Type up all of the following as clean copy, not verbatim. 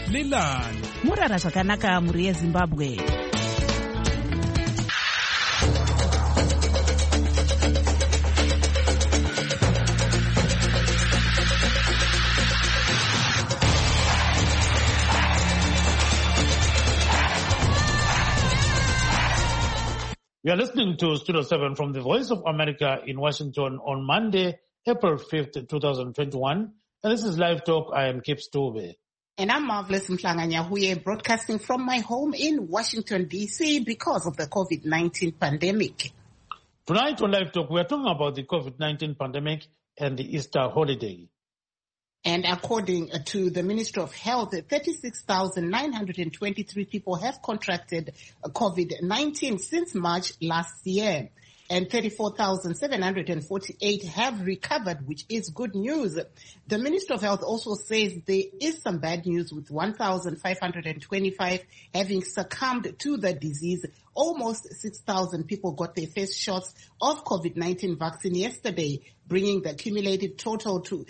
Lilani. Murara zvakanaka muri yeZimbabwe. You are listening to Studio 7 from the Voice of America in Washington on Monday, April 5th, 2021. And this is Live Talk. I am Kip Stube. And I'm Marvelous Mhlanga-Nyahuye, broadcasting from my home in Washington, D.C. because of the COVID-19 pandemic. Tonight on Live Talk, we are talking about the COVID-19 pandemic and the Easter holiday. And according to the Ministry of Health, 36,923 people have contracted COVID-19 since March last year. And 34,748 have recovered, which is good news. The Ministry of Health also says there is some bad news with 1,525 having succumbed to the disease. Almost 6,000 people got their first shots of COVID-19 vaccine yesterday, bringing the cumulative total to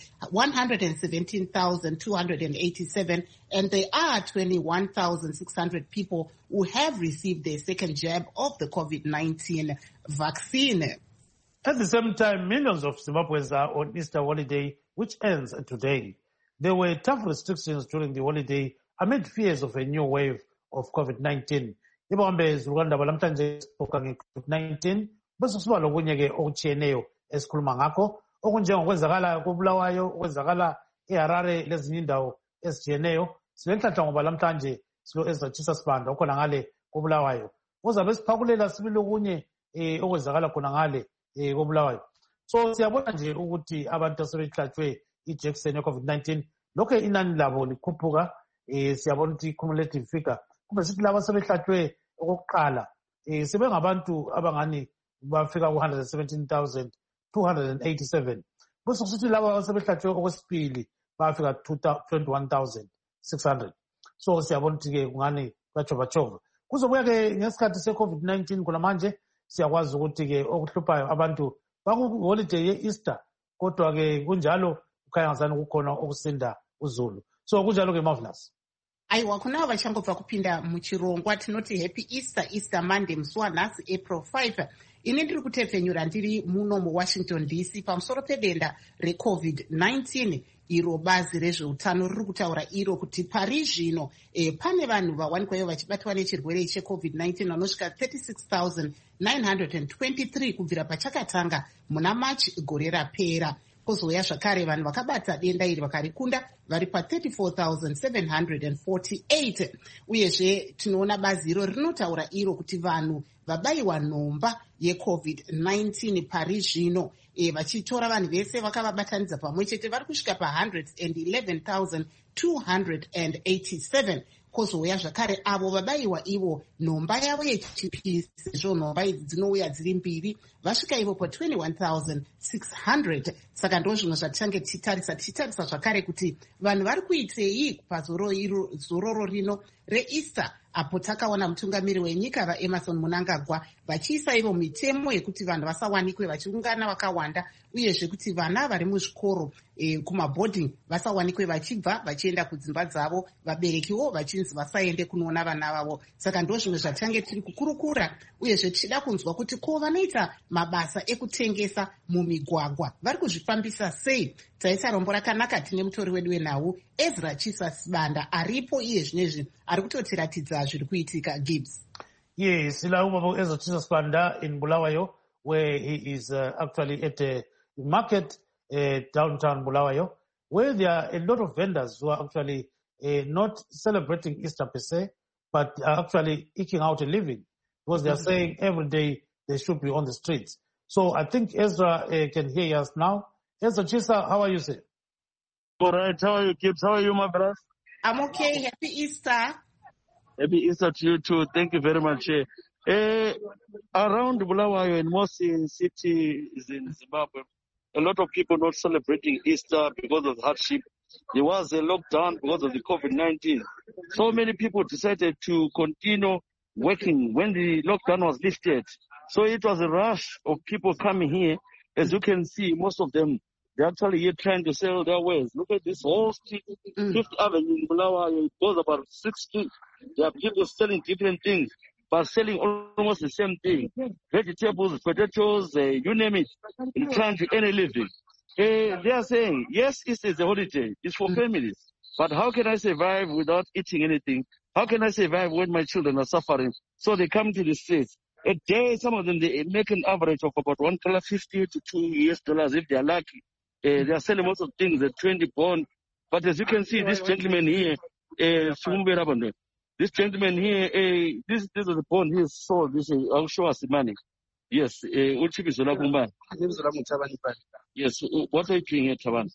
117,287. And there are 21,600 people who have received their second jab of the COVID-19 vaccine. At the same time, millions of Zimbabweans are on Easter holiday, which ends today. There were tough restrictions during the holiday amid fears of a new wave of COVID-19. Ibambe Rwanda balamhlanje COVID-19 bese kusiba lokunye ke okutshiyeneyo esikhuluma ngakho okunjengokwenzakala koBulawayo okwenzakala eHarare lezinye indawo ezitshiyeneyo silenhlanhla ngoba lamhlanje silo ezatshisa sibanda khona ngale koBulawayo uzabe siphakulela sibili okunye okwenzakala khona ngale koBulawayo. So siyabona nje ukuthi abantu asebehlatshwe ijekiseni ye-COVID-19 lokho inani labo likhuphuka. Siyabona ukuthi cumulative figure kube sithi laba sebehlatshwe okokuqala sebengabantu abangani bafika ku-117,287 bese kusithi laba sebehlatshwe okwesibili bafika 21,600. So siyabona ukuthi-ke kungani bachova kuzobuya-ke ngesikhathi se-COVID-19 kulamanje siyakwazi ukuthi-ke okuhluphayo abantu baku-holiday ye-Easter kodwa-ke kunjalo kukhanya ngazani kukhona okusinda uzulu. So kunjalo-ke Marvelous. Aiwa, kunavo vachangobva kupinda muchirongwa tinoti Happy Easter, Easter Monday, musi wanhasi April 5. Ini ndiri kutepfenyura ndiri muno muWashington DC pamusoro pedenda reCovid-19 iro bazi rezveutano riri kutaura iro kuti pari zvino pane vanhu vawanikwayo vachibatwa nechirwere cheCovid-19 vanosvika 36,923 kubvira pachakatanga muna March gore rapera. Kozouya zvakare vanhu vakabata denda iri vakarikunda vari pa34,748. Uyezve tinoona bazi iro rinotaura iro kuti vanhu vabayiwa nhomba yeCovid-19 pari zvino vachitora vanhu vese vakavabatanidza pamwe chete vari kusvika pa111,287. Kozouya zvakare avo vabayiwa ivo nhomba yavo yechipisi sezvo nhomba idzi dzinouya dziri mbiri vasvika ivo pa21,600. Saka ndo zvimwe zvatichange tichitarisa zvakare kuti vanhu vari kuitei pazororo rino reEaster, apo takaona mutungamiri wenyika vaEmerson Mnangagwa vachiisa ivo mitemo yekuti vanhu vasawanikwe vachiungana vakawanda, uyezve kuti vana vari muzvikoro kumabhodhingi vasawanikwe vachibva vachienda kudzimba dzavo, vaberekiwo vachinzi vasaende kunoona vana vavo. Saka ndo zvimwe zvatichange tiri kukurukura, uyezve tichida kunzwa kuti ko vanoita mabasa ekutengesa mumigwagwa vari kuzvifambisa sei. Taisa rombo rakanaka tine mutori wedu wenhau Ezra Chisasibanda aripo iye zvinezvi ari kutotiratidza zviri kuitika. Gibbs. Yes, Silauba Ezra Chisasibanda in Bulawayo, where he is actually at a market downtown Bulawayo, where there are a lot of vendors who are actually not celebrating Easter per se, but are actually eking out a living because they are saying every day they should be on the streets. So I think Ezra can hear us now. Ezra Chisa, how are you, sir? All right, how are you, Kips? How are you, my brother? I'm okay. Happy Easter. Happy Easter to you too. Thank you very much. Around Bulawayo and most cities in Zimbabwe, a lot of people not celebrating Easter because of hardship. There was a lockdown because of the COVID-19. So many people decided to continue working when the lockdown was lifted. So it was a rush of people coming here. As you can see, most of them They're actually here trying to sell their wares. Look at this whole street, Fifth Avenue in Bulawayo. It goes about 6 streets. There are people selling different things, but selling almost the same thing. Vegetables, potatoes, you name it, in trying to earn a living. They are saying, yes, Easter is a holiday. It's for families. But how can I survive without eating anything? How can I survive when my children are suffering? So they come to the streets. A day, some of them, they make an average of about $1.50 to $2 if they are lucky. They are selling most of things at 20 pound. But as you can see, this gentleman here, this gentleman here, this is the bond he sold. This I'll show us the money. Yes, yes. What are you doing here, Taban?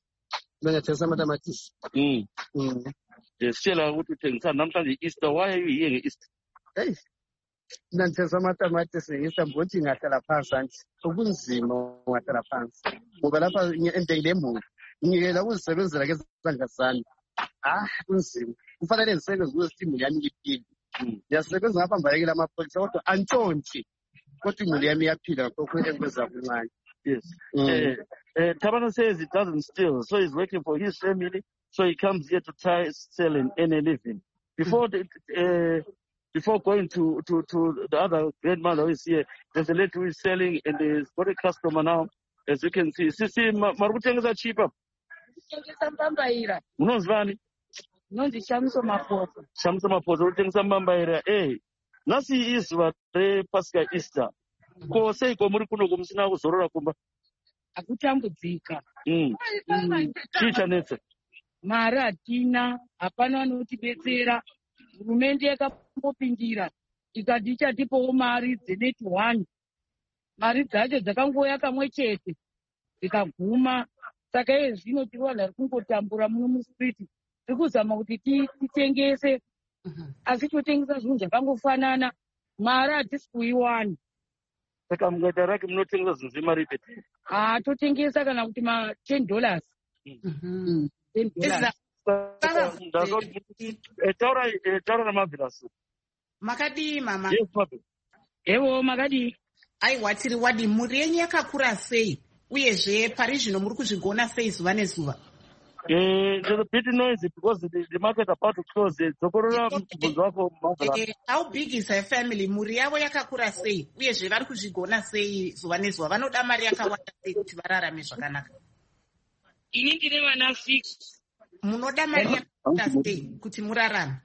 Yes, Easter. Why are you here Easter? Nantesa matamatisi isamboti ngatala phansi anti ukunzima ngatala phansi ngoba lapha entengile emuva ngiyela ukuzisebenzela ke sandla sami kunzima kufanele ngisebenze ukuthi imuli yami iphile ngiyasebenza ngapha mbalekela amapholisa kodwa antshontshe kodwa imuli yami iyaphila kokwele kwenza kuncane. Yes. Tabana says it doesn't steal, so he's working for his family, so he comes here to try sell and earn a living. Before going to the other grandmother who is here, there's a lady who is selling and there's got a customer now, as you can see. Sisi, marukutengeza cheaper. Unozvani? Nondi Shamso Mapoto. Shamso Mapoto, urutengeza mbambaira. Nasi izuva rePascha Easter. Ko seiko muri kuno kumusina kuzorora kumba? Akutambudzika. Chichanetse. Mari hatina, hapana vanotibetsera. Hurumende yakambopindira ikati ichatipawo mari dzeneti 1. Mari dzacho dzakangoya kamwe chete dzikaguma. Saka iye zvino tiri vanhu vari kungotambura muno musiriti. Tiri kuzama kuti titengese, asi totengesa zvinhu zvakangofanana. Mari hatisi kuiwana. Saka mukaita rake munotengesa zvinhu zvemari pete? Totengesa kana kuti $10. $10. Taura namabvirasu. Makadii mama? Yes, mother. Ewo makadii. Aiwa tiri wadi mhuri yenyu yakakura sei? Uyezve pari zvino muri kuzvigona sei zuva nezuva? There's a bit noisy because the market about to close. How big is her family? Mhuri yavo yakakura sei? Uyezve vari kuzvigona sei zuva nezuva? Vanoda mari yakawanda sei kuti vararame zvakanaka? Ini ndine vana 6. Munoda mari yakawanda sei kuti murarame?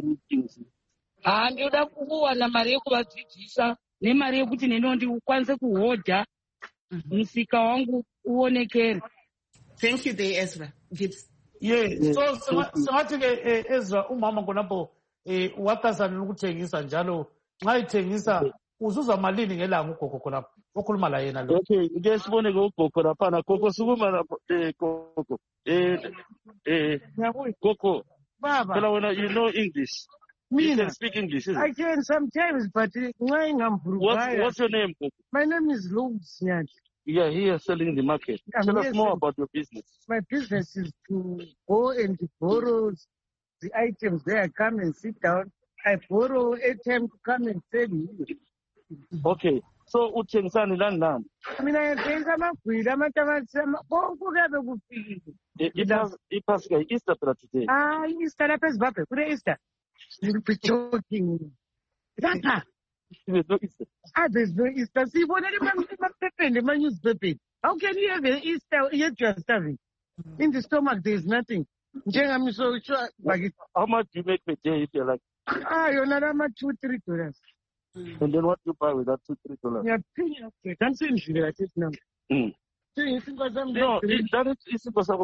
Ndoda kuwana mari yekuvadzidzisa nemari yekuti neno ndikwanise kuhodha musika wangu uonekere. Thank you there, Ezra. Gibbs. Yeah. So singathi ke Ezra umama ngonapo wakazana nokuthengisa njalo nxa ithengisa uzuza malini ngelanga ugogo khonapho okhuluma la yena lo. Okay, ngeke sibone ke ugogo lapha gogo sukuma gogo. Gogo. Baba. Phela wena you know English. You can speak English, isn't it? I can sometimes, but what's your name, Gogo? My name is Lobes Nyati. Yeah, here selling in the market. Tell us more about your business. My business is to go and borrow the items there. I come and sit down. I borrow ATM to come and sell you. Okay. So, uthengisani lani lani? Mina ngithenga amagwili, amatamatisi, konke kuyabe kufikile. iPascha Easter phela today. Easter lapha eZimbabwe kune Easter. You'll be joking. Lapha. There's no Easter. There's no Easter. See, what are my newspaper? How can you have an Easter yet you are starving? In the stomach, there is nothing. I'm so sure. How much do you make per day if you're like? You're not how much $2-3. And then what do you buy with that $2-3? Yeah, can't say anything like this now. No, that is impossible.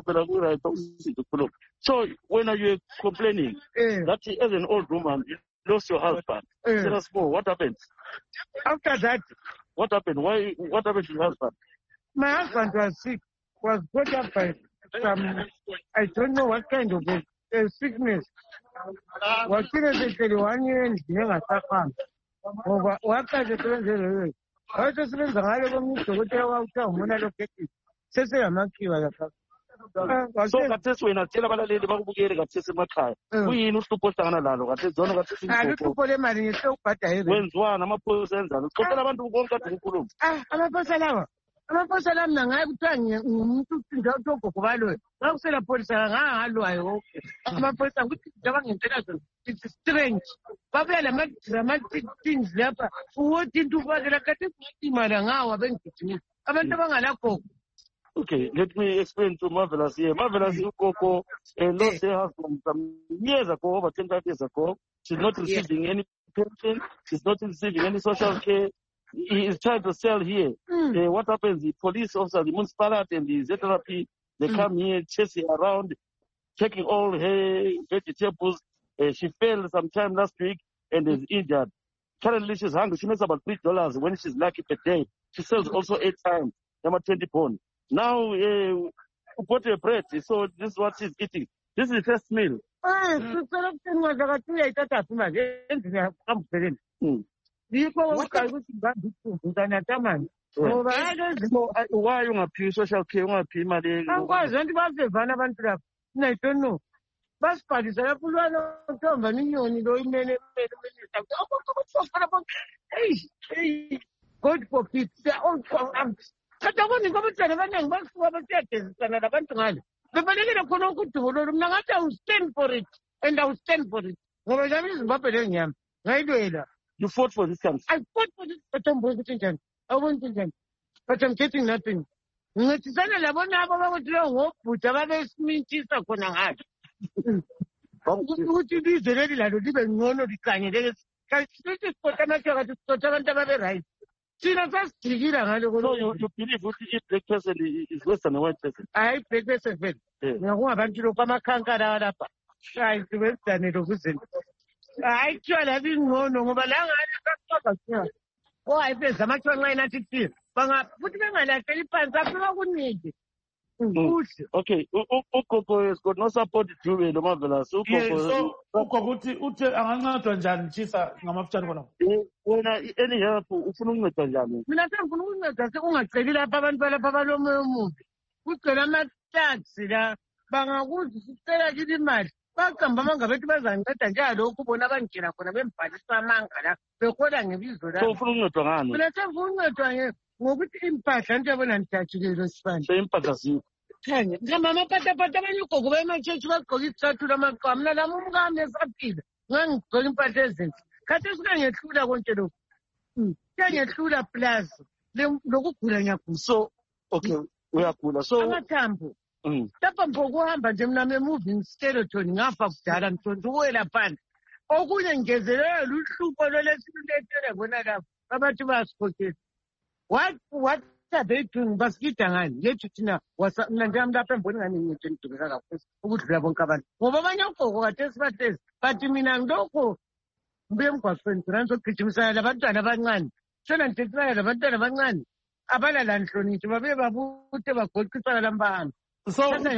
So when are you complaining that as an old woman you lost your husband? Tell us more. What happened? After that, what happened? What happened to your husband? My husband was sick. Was brought up by some, I don't know what kind of a sickness. Was seriously 1 year and never suffered. What kind of a I just remember I don't know what they were when I look at it. Says I'm not sure. So that's when I tell about the lady who get a system of car. We used to put on a lot of it. I look for them and so but I went one. I'm a person. I'm a person. amaphoyisa lami nangaye kuthiwa ngumuntu ucinda kubaloyo ngakusela pholisa ngangalwayo amaphoyisa ukuthi ngicabangentela zona it's strange babuya lama-things lapha uwothi into ufakela kade kungatimala ngawo abengigijimisa abantu abangalagogo. Okay, let me explain to Marvelous here. Marvelous Ukoko lost her husband some years ago, over 25 years ago. She's not receiving any pension. She's not receiving any social care. He is trying to sell here. What happens? The police officer, the municipality and the ZRP, they come here, chase her around, checking all her vegetables. She fell sometime last week and is injured. Currently, she's hungry. She makes about $3 when she's lucky per day. She sells also 8 times, number 20 pounds. Now, put a bread, so this is what she's eating. This is the first meal. Why you want to social care? I don't know. God for peace. I will stand for it, and I will stand for it. You fought for this country. I fought for this, but I want to, but I'm getting nothing. So you believe if black person is worse than a white person? I black person. I try having no oh, I play so much online attitude. But I put them on that okay, Ukoko has got no support to the Marvelous. So Ukoko ute angancedwa njani Chisa ngamafutshane khona? Wena any help ufuna ukuncedwa njani? Mina sengifuna ukunceda sekungaceli lapha abantu balapha balomoya omubi. Kugcwele ama-taxi la bangakuthi sicela kithi imali. Bagamba amanga bethu bazanceda njalo ukubona abangena khona bembhalisa amanga la behola ngebizo la. So ufuna ukuncedwa ngani? Mina sengifuna ukuncedwa ngokuthi impahla into yabona ngijatshile sibani. So impahla ziphi? Khanya ngama patapata abanye ugogo bemachechi bagqoka izicathulo amaqwa mina lami umkami esaphila ngangigqoka impahla ezinhle khathi singangehlula konke lokhu siyangehlula plus lokugula ngiyagula. So okay uyagula so amathambo lapha mpokuhamba nje mina me-moving skeleton ngafa kudala mthonto uwela phandle okunye ngezelela luhlupho lolesiluletele bona lapho abathi bayasikhokhela what are they doing? Basikida ngani yethu thina mina njami lapha emboni ngani ngiyethu ngidukeka kakhulu ukudlula bonke abantu ngoba abanye ugogo kade sibahlezi bathi mina ngilokho mbuye emgwaqweni khona ngizogijimisana labantwana abancane shona ngidedisana labantwana abancane abalala nhlonitho babuye babuthe bagoqisana lambahamba. So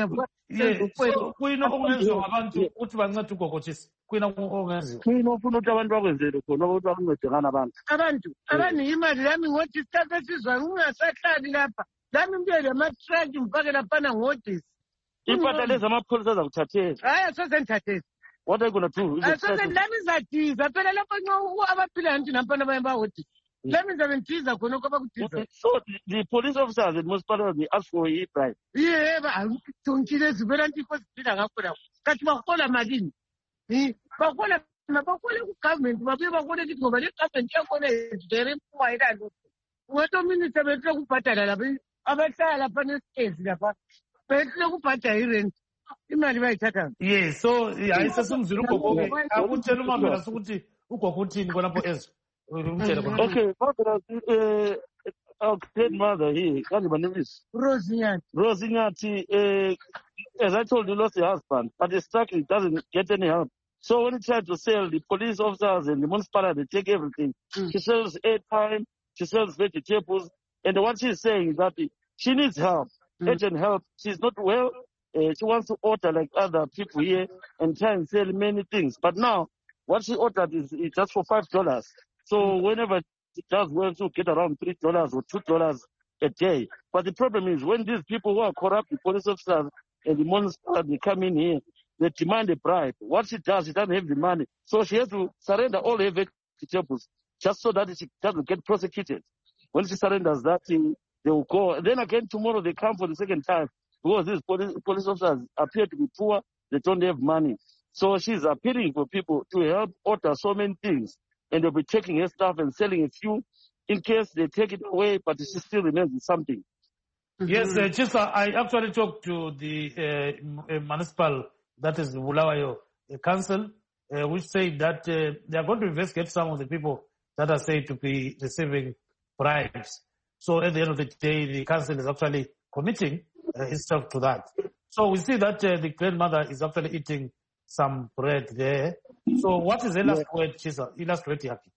kuyini okungenziwa ngabantu ukuthi bancede ugogo Chisa? Kuyini okungenziwa? Kuyini ofuna ukuthi abantu bakwenzele khona ukuthi bakuncedekana abantu abaningi imali lami ngothi isikhathi esizwayo ungasahlali lapha lami mbuye lama-truck ngifake laphana ngodisi. Impahla lezi amapholisa azakuthathela. Hayi asoze ngithathele. What are you going to do? Asoze lami izadiza phela lapho nxa abaphilayo nti nampana bayebahodisi. Let me seventies are going to so the police officers in most part of the ask for a bribe. Yeah, but don't you just very anti-post that's my whole marine. But what government, but we were going to go, but the government is very wide. What a minute of a drug pattern, upon case, but no pattern. Yes, so I assume Zuruko. I would tell you, Mabel, Ukokutin, Guanapo S. Okay, our great mother here, my name is Rosignati. As I told you, lost her husband, but the struggling doesn't get any help. So when he tried to sell, the police officers and the municipality, they take everything. She sells airtime, she sells vegetables, and what she's saying is that she needs help, urgent help. She's not well. She wants to order like other people here and try and sell many things. But now, what she ordered is just for $5. So whenever it does well to get around $3 or $2 a day. But the problem is when these people who are corrupt, the police officers and the municipality come in here, they demand a bribe. What she does, she doesn't have the money. So she has to surrender all her vegetables just so that she doesn't get prosecuted. When she surrenders that, they will go. Then again, tomorrow they come for the second time because these police officers appear to be poor. They don't have money. So she's appealing for people to help order so many things. And they'll be taking her stuff and selling a few in case they take it away, but she still remains with something. Yes, Chisa, I actually talked to the municipal, that is Bulawayo Council, which said that they are going to investigate some of the people that are said to be receiving bribes. So at the end of the day, the council is actually committing itself to that. So we see that the grandmother is actually eating some bread there. So what is the last word, Chisa? The last word yaki.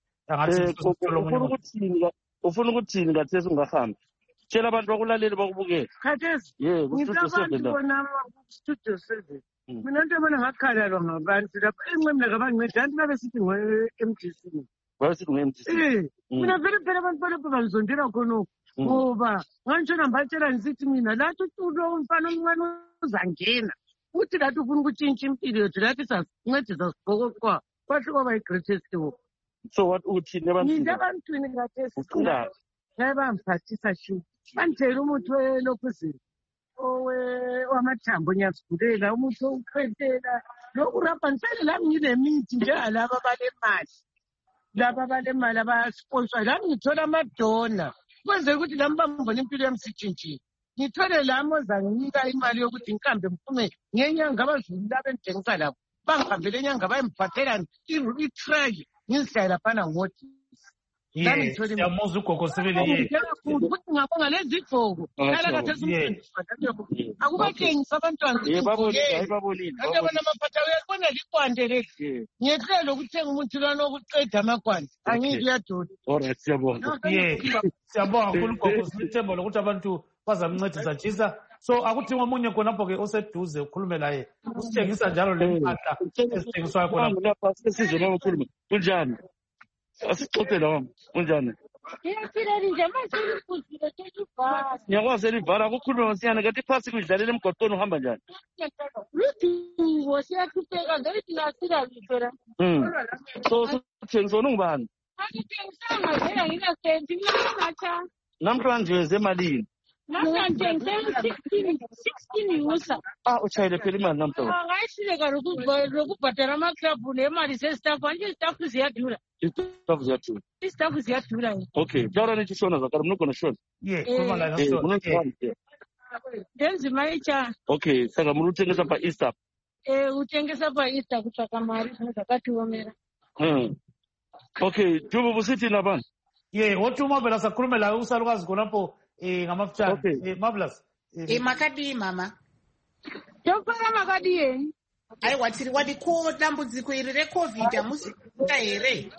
Ufuna ukuthini kathesi ungahambi? Tshela abantu bakulalela bakubukela. Khathesi ngitabantu studio 7. Mina into abona ngakhalelwa ngabantu lapha enqemla kabanceda anti babesithi ngo-MTC. Babesithi ngo-MTC. Mina vele phela abantu balapha bangizondela khona ngoba ngantshona mbatshela ngisithi mina lathi utulo umfana omncane uzangena. Uthi lathi ufuna ukutshintsha impilo yethu lathi sasincedisa sigokoqwa kwahle kwaba yi-greatest hope. So what uthini ebantwini? Ngabantwini kathesi ngabe bangiphathisa shu. Bangithela umuthi welokhuzini wamathambo ngiyazigulela umuthi wokukhwehlela lokurabha ngisele lami ngilemithi njengalaba balemali laba balemali abasponsor lami ngithola amadona kwenzeka ukuthi lami bambona impilo yami sitshintshile ngithole lami ozanginika imali yokuthi ngihambe ngiphume ngenyanga abazulu laba engithengisa labo bangihambele enyanga bayemphathelani i-track ngizihlale laphana ngoti. Yes, siyamuza ugogo sibili ukuthi ngabonga lezi igqoko nalakathesi akubatshengisa abantwana babonile kanti abona amaphatha uyabona likwande leli ngiyehlele ukuthenga umuthi lwana wokuqeda amakwande angiki yadoda. Alright, siyabonga. Siyabonga kakhulu ugogo silithemba lokuthi abantu bazamncedisa Chisa. So akuthi omunye khonapho-ke oseduze ukhulume laye usithengisa njalo le mpahla ezithengiswayo khonapho. Sizwe noma ukhulume kunjani? Asixoxele wami kunjani? Ngiyakwazi elivala kukhulume ngosiyana kanti iphasi kuyidlalela emgwaqweni uhamba njani? So uthengisa ungubani? Namhlanje weze emalini? Namhlanje ngithenga 16 yusa. Utshayele phela imali namhlanje. Angayihleka lokubhadala amaklabhu nemali zestaff manje istaff ziyadula. Istaff ziyadula. Istaff ziyadula. Okay, jawara nithi shona zakala mnoko na shona. Yeah, khuluma la ngashona. Denzi mayicha. Okay, saka muntu uthengisa pa Easter. Uthengisa pa Easter kutsvaka mari zvakatiomera. Okay, Jubu busithi nabani? Yeah, wothi uMabela sakhulume la usalukazi khonapho ngamafutshane. Marvelous. Makadi mama. Tokora makadi yeni. Aiwa tiri wadi ko dambudziko iri reCovid amusika here.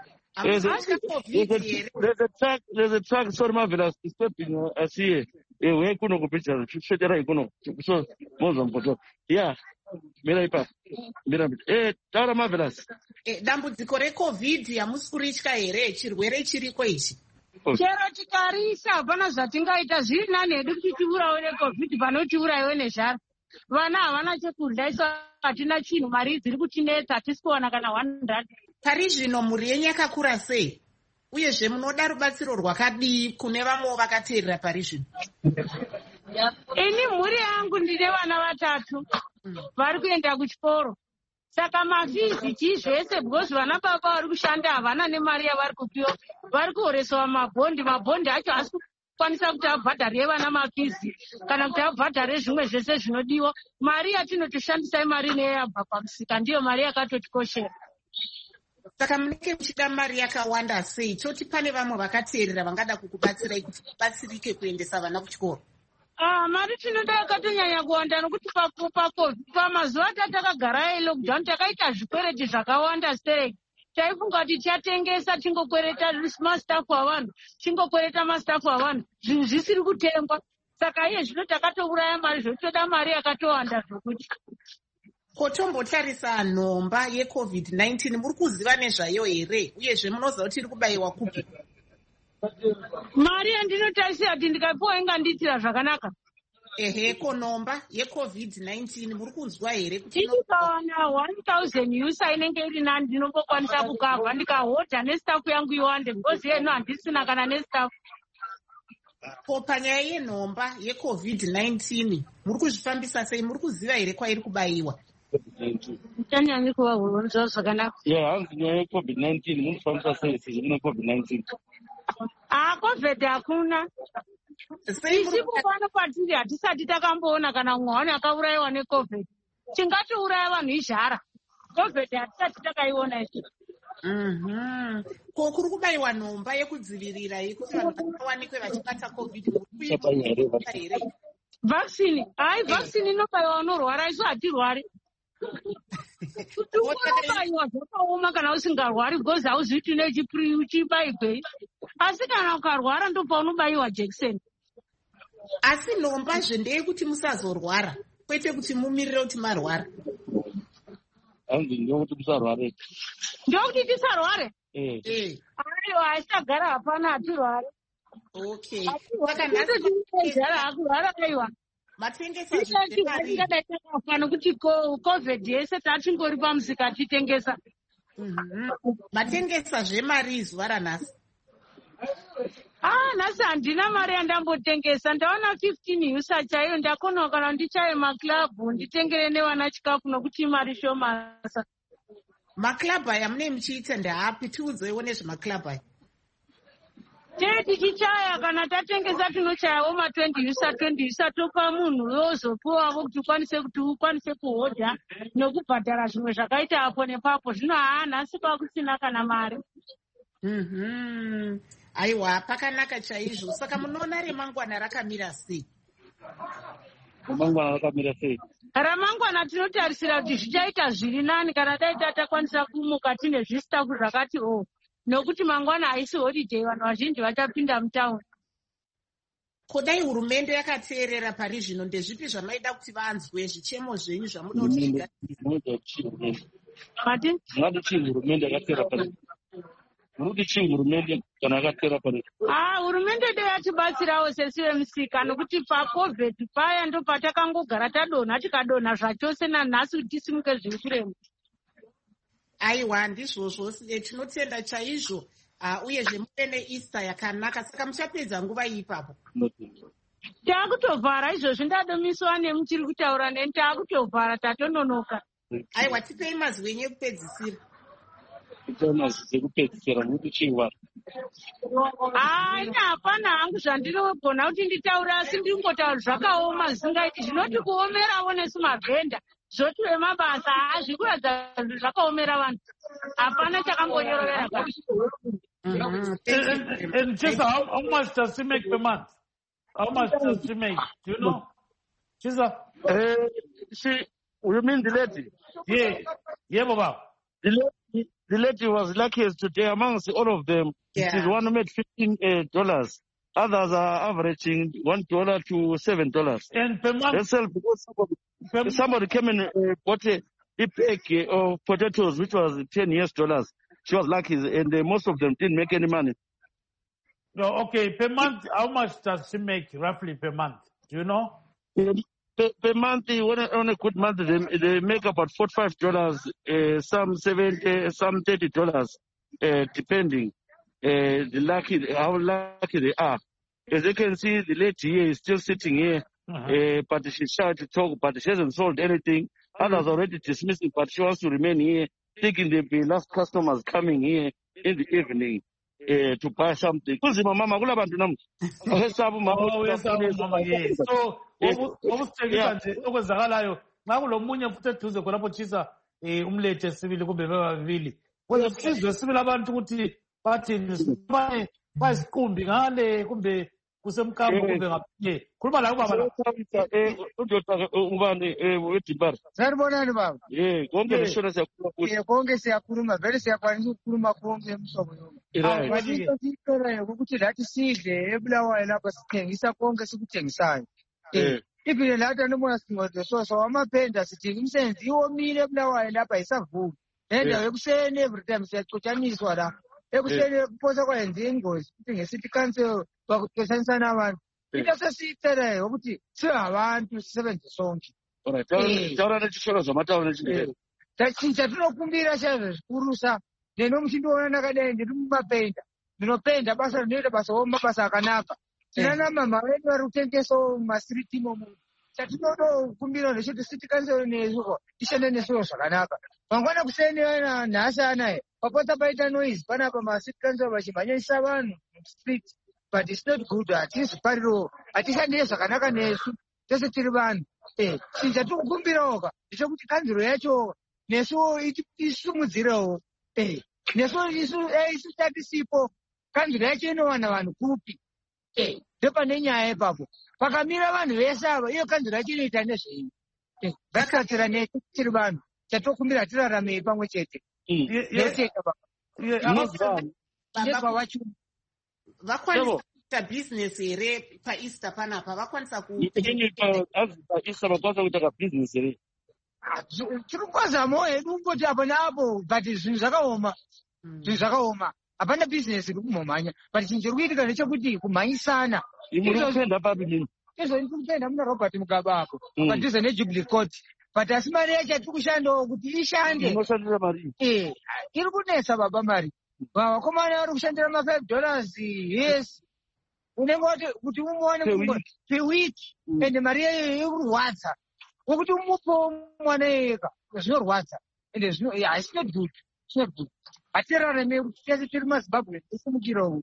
There's a truck, sorry Marvelous, stepping here. We kuno kupita shotera ikuno. So mozo mpoto. Yeah. Mira ipa. Mira. Taura Marvelous. Dambudziko reCovid amusikurichka here chirwere chiriko ichi. Chero tikarisa hapana zvatingaita zviri nani hedu kuti tiurawe neCovid panotiurayiwe nezvaro. Vana havana chekurya isu hatina chinhu mari dziri kutinetsa hatisi kuwana kana 100. Pari zvino mhuri yenyu yakakura sei? Uyezve munoda rubatsiro rwakadii kune vamwewo vakateerera pari zvino? Ini mhuri yangu ndine vana 3 vari kuenda kuchikoro. Saka mafizi chizvese because vana baba vari kushanda havana nemari yavari kupiwa. Vari kuhoreswa mabhondi acho asi kukwanisa kuti abhadhare vana mafizi kana kuti abhadhare zvimwe zvese zvinodiwa. Mari yatinotoshandisa imari neyabva pamusika ndiyo mari yakatotikoshera. Saka munenge muchida mari yakawanda sei? Toti pane vamwe vakateerera vangada kukubatsirai kuti mubatsirike kuendesa vana kuchikoro. Mari tinoda yakatonyanya kuwanda nokuti pamazuva atakagara elockdown takaita zvikwereti zvakawanda sei. Taifunga kuti tichatengesa tingokwereta mastafu avanhu, tingokwereta mastafu avanhu, zvinhu zvisiri kutengwa. Saka iye zvino takatouraya mari zvotoda mari yakatowanda zvokuti. Kotombotarisa nhomba yeCovid-19 muri kuziva nezvayo here? Uyezve munoziva kuti iri kubayiwa kupi? Mari yandinotarisira kuti ndikapiwa ingandiitira zvakanaka. Ko nhomba yeCovid-19 muri kunzwa here kuti ndikawana 1000 yusa inenge iri nani ndinombokwanisa kukavha ndikahodha nestafu yangu iwande because yeno handisina kana nestafu. Ko panyaya yenhomba yeCovid-19 muri kuzvifambisa sei? Muri kuziva here kwairi kubayiwa? Chanyanyi kuvaurunza zvakanaka. Hanzi nyaya yeCovid-19 munofambisa sei sezvo mune COVID-19? COVID hakuna. Isi kupano patiri hatisati takamboona kana mumwe wani akaurayiwa neCovid. Chingatiuraya vanhu izhara. COVID hatisati takaiona isi. Ko kuri kubayiwa nhomba yekudzivirira yekuti vanhu vasawanikwe vachibata COVID here? Vaccine. Hai, vaccine inobayiwa unorwara, isu hatirwari. Unobayiwa zvakaoma kana usingarwari because hauzivi kuti une uchibairwei. Asi kana ukarwara ndopaunobayiwa jekiseni. Asi nhomba ndeyekuti musazorwara, kwete kuti mumirire kuti marwara. Hanzi ndokuti musarware. Ndokuti tisarware? Aiwa, aisagara hapana hatirware. Okay. Saka nhasi hakurwara aiwa. Matengesa nokuti COVID yese tatingori pamusika titengesa. Matengesa zvemari zuva ranhasi? Nhasi handina mari yandambotengesa. Ndaona 15 yusa chaiyo. Ndakona kana ndichaye maklabhu nditengere nevana chikafu nokuti mari shomasa. Maklabhu aya mune muchiita ndaapi? Tiudzewo nezvemaklabhu aya. Tichichaya kana tatengesa tinochayawo ma20 yusa topa munhu yozopiwavo kuti ukwanise kuhodha nokubhadhara zvimwe zvakaita apo nepapo. Zvino nhasi kwakusina kana mari. Aiwa, pakanaka chaizvo. Saka munoona remangwana rakamira sei? Ramangwana rakamira sei? Ramangwana tinotarisira kuti zvichaita zviri nani kana daita takwanisa kumuka tine zvisitafu zvakati nokuti mangwana haisi holiday, vanhu vazhinji vachapinda mutauni. Kodai hurumende yakateerera pari zvino, ndezvipi zvamaida kuti vanzwe zvichemo zvenyu zvamuda kuti zvingati chii hurumende yakateera pari? Muri chii hurumende kana yakateera pari? Hurumende dei yatibatsirawo sesi vemusika, nokuti paCovid paya ndo patakangogara tadonha tikadonha zvachose nanhasi kuti tisimuke zviri kurema. Aiwa, ndizvozvo tinotenda chaizvo. Uyezve muve neEaster yakanaka. Saka muchapedza nguva ipapo? Taakutovhara izvozvi. Ndadomiswa nemuchiri kutaura neni. Taakutovhara, tatononoka. Aiwa, tipei mazwi enyu ekupedzisira. Ekupedzisira muri chingwa? Hapana hangu zvandinogona kuti nditaura, asi ndingotaura zvakaoma zvisingaiti. Zvinoti kuomerawo nesu mavhenda zvoti vemabasa zvikuradza zvakaomera vanhu. Hapana chakambonyorovera kacho. And Chisa, how much does she make per month? How much does she make? Do you know? Chisa? You mean the lady? Yeah, Baba. The lady was luckiest today amongst all of them. Yeah. She's one made $15. Others are averaging $1 to $7. And per month? That's all because somebody came and bought a bag of potatoes, which was $10. She was lucky, and most of them didn't make any money. No, okay. Per month, how much does she make roughly per month? Do you know? Per month, on a good month, they make about $45, some $70, some $30, depending how lucky they are. As you can see, the lady here is still sitting here, but she's shy to talk, but she hasn't sold anything. Others already dismissing, but she wants to remain here, thinking there'll be last customers coming here in the evening to buy something. Mama, So, okusithengisa nje okwenzakalayo nxa kulomunye futhi eduze khonapho Chisa umlethe sibili kumbe bebabili kwenza sizwe sibili abantu ukuthi bathini bayisiqumbi ngale kumbe kusemkambo kumbe ngaphi. Khuluma la ubaba ubani weDimbara. Sanibonani baba. Konke lishona siyakhuluma futhi. Konke siyakhuluma, vele siyakwanisa ukukhuluma konke emhlobo yonke. Into siyicelayo ukuthi lathi sidle eBulawayo lapha sithengisa konke sikuthengisayo. Ibile lathi anobona singodo so amaphenda sithi umsebenzi iwomile eBulawayo lapha yisavuka. Nendawo ekuseni every time siyaxotshaniswa la. Ekuseni kuphosa kwayenza ingozi ukuthi ngesithi cancel kwakuxotshanisana abantu. Into sesiyicelayo ukuthi singabantu sisebenze sonke. Taura nechishoro zvamatauno chindero. Chatinokumbira chaizvo zvikurusa. Neno muchindiona nakadai ndiri mumapenda. Ndinopenda basa rinoita basa mabasa akanaka. tinana mama vedu vari kutengesawo mumasiriti imomo. Chatinotokumbira ndechoti city council nesuko tishande nesuwo zvakanaka. Mangwana kuseni vana nhasi anaya papota paita noise panapa macity council vachimhanyisa vanhu mustreet, but it's not good. Hatisi pariro, hatishandire zvakanaka nesu tese tiri vanhu. Chinhu chatikukumbirawo ndechekuti kanzuro yacho nesuwo isumudzirewo. Nesuwo isu tatisipo kanzuro yacho inowana vanhu kupi. Ndopane nyaya ipapo. Pakamira vanhu vese ava, iyo kanzuro yacho inoita nezvei. Ngatibatsira nesu tiri vanhu. Chatokumbira tiraramei pamwe chete. Vakwanisa kuita business here paEaster panapa, vakwanisa paEaster vakwanisa kuita kabhizinesi here. Tirikukwazamo hedu kungoti apo naapo, but zvinhu zvakaoma. Zvinhu zvakaoma. Hapana business iri kumhomhanya, but chinhu chiri kuitika ndechekuti kumhanyisana. Muri kupenda papi nini? Izvo ndiri kupenda muna Robert Mugabe apo, padhuze neJubilee Court. But asi mari yacho yatiri kushandawo kuti ishande. Inoshandira mari? Iri kunesa baba mari. Vakomana vari kushandira $5, yes. Unenge wati kuti umuwane pewiki, ende mari yayo iri kurwadza. Wokuti umupewo mwana ega, zvinorwadza. Ende it's not good. It's not good. Hatirarame kuti tese tiri maZimbabwe tisimukirawo.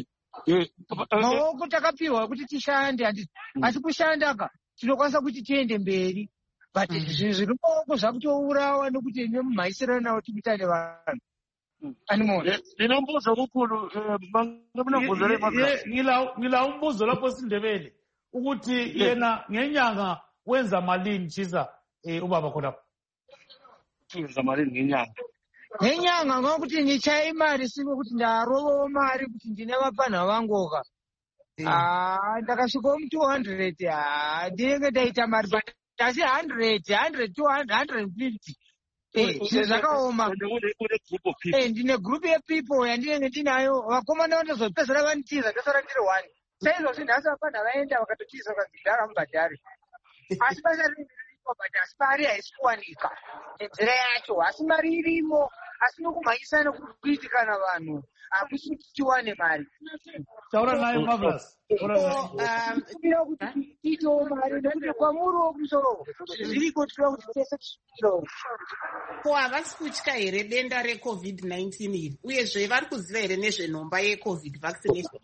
Maoko takapiwa kuti tishande, asi kushanda tinokwanisa kuti tiende mberi. But zvinhu zviri maoko zvakutourawa nokuti nemumhaisirano nawo tikuita nevanhu. Ndinombuzo mukulu, munobvunza remagasi. Ngila umbuzo lapho siNdebele ukuthi yena ngenyanga wenza malini Chisa ubaba khonapho. Wenza malini ngenyanga? Ngenyanga ngokuthi ngichaya imali sikuthi ndarobawo mali kuti ndine vapana vangoka. Ndakasvika 200, ndinenge ndaita mari but asi 100, 250. Zvakaoma. Ndine group yepeople yandinenge ndinayo, vakomana vandozopedzera vanitiza ndosara ndiri 1. Saizvozvi nhasi vapana vaenda vakatotiza vakazigara mubhadhari. Asi basa riripo but asi mari haisi kuwanika. Nzira yacho asi mari irimo, asi nokumhanyisana kuri kuitika navanhu. Hakusi kuti tiwane mari. Taura naye Marvelous. Kumbira kuti tiitewo mari nekuti kwamuriwo kumusoro. Zviriko tinoda kuti tese tisvikiro. Ko havasi kutya here denda reCovid-19 iri? Uyezve vari kuziva here nezvenhomba yeCovid vaccination?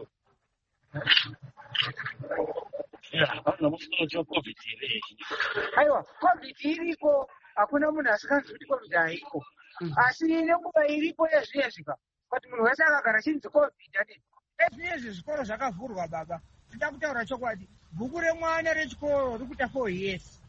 Aiwa, COVID iriko, hakuna munhu asikanzi kuti COVID haiko. Asi nenguva iripo yezviyezvika, kuti munhu wese akagara chinzi COVID adini. Ezviyezvi zvikoro zvakavhurwa baba. Tinoda kutaura chokwadi. Bhuku remwana rechikoro rikuita 4 years.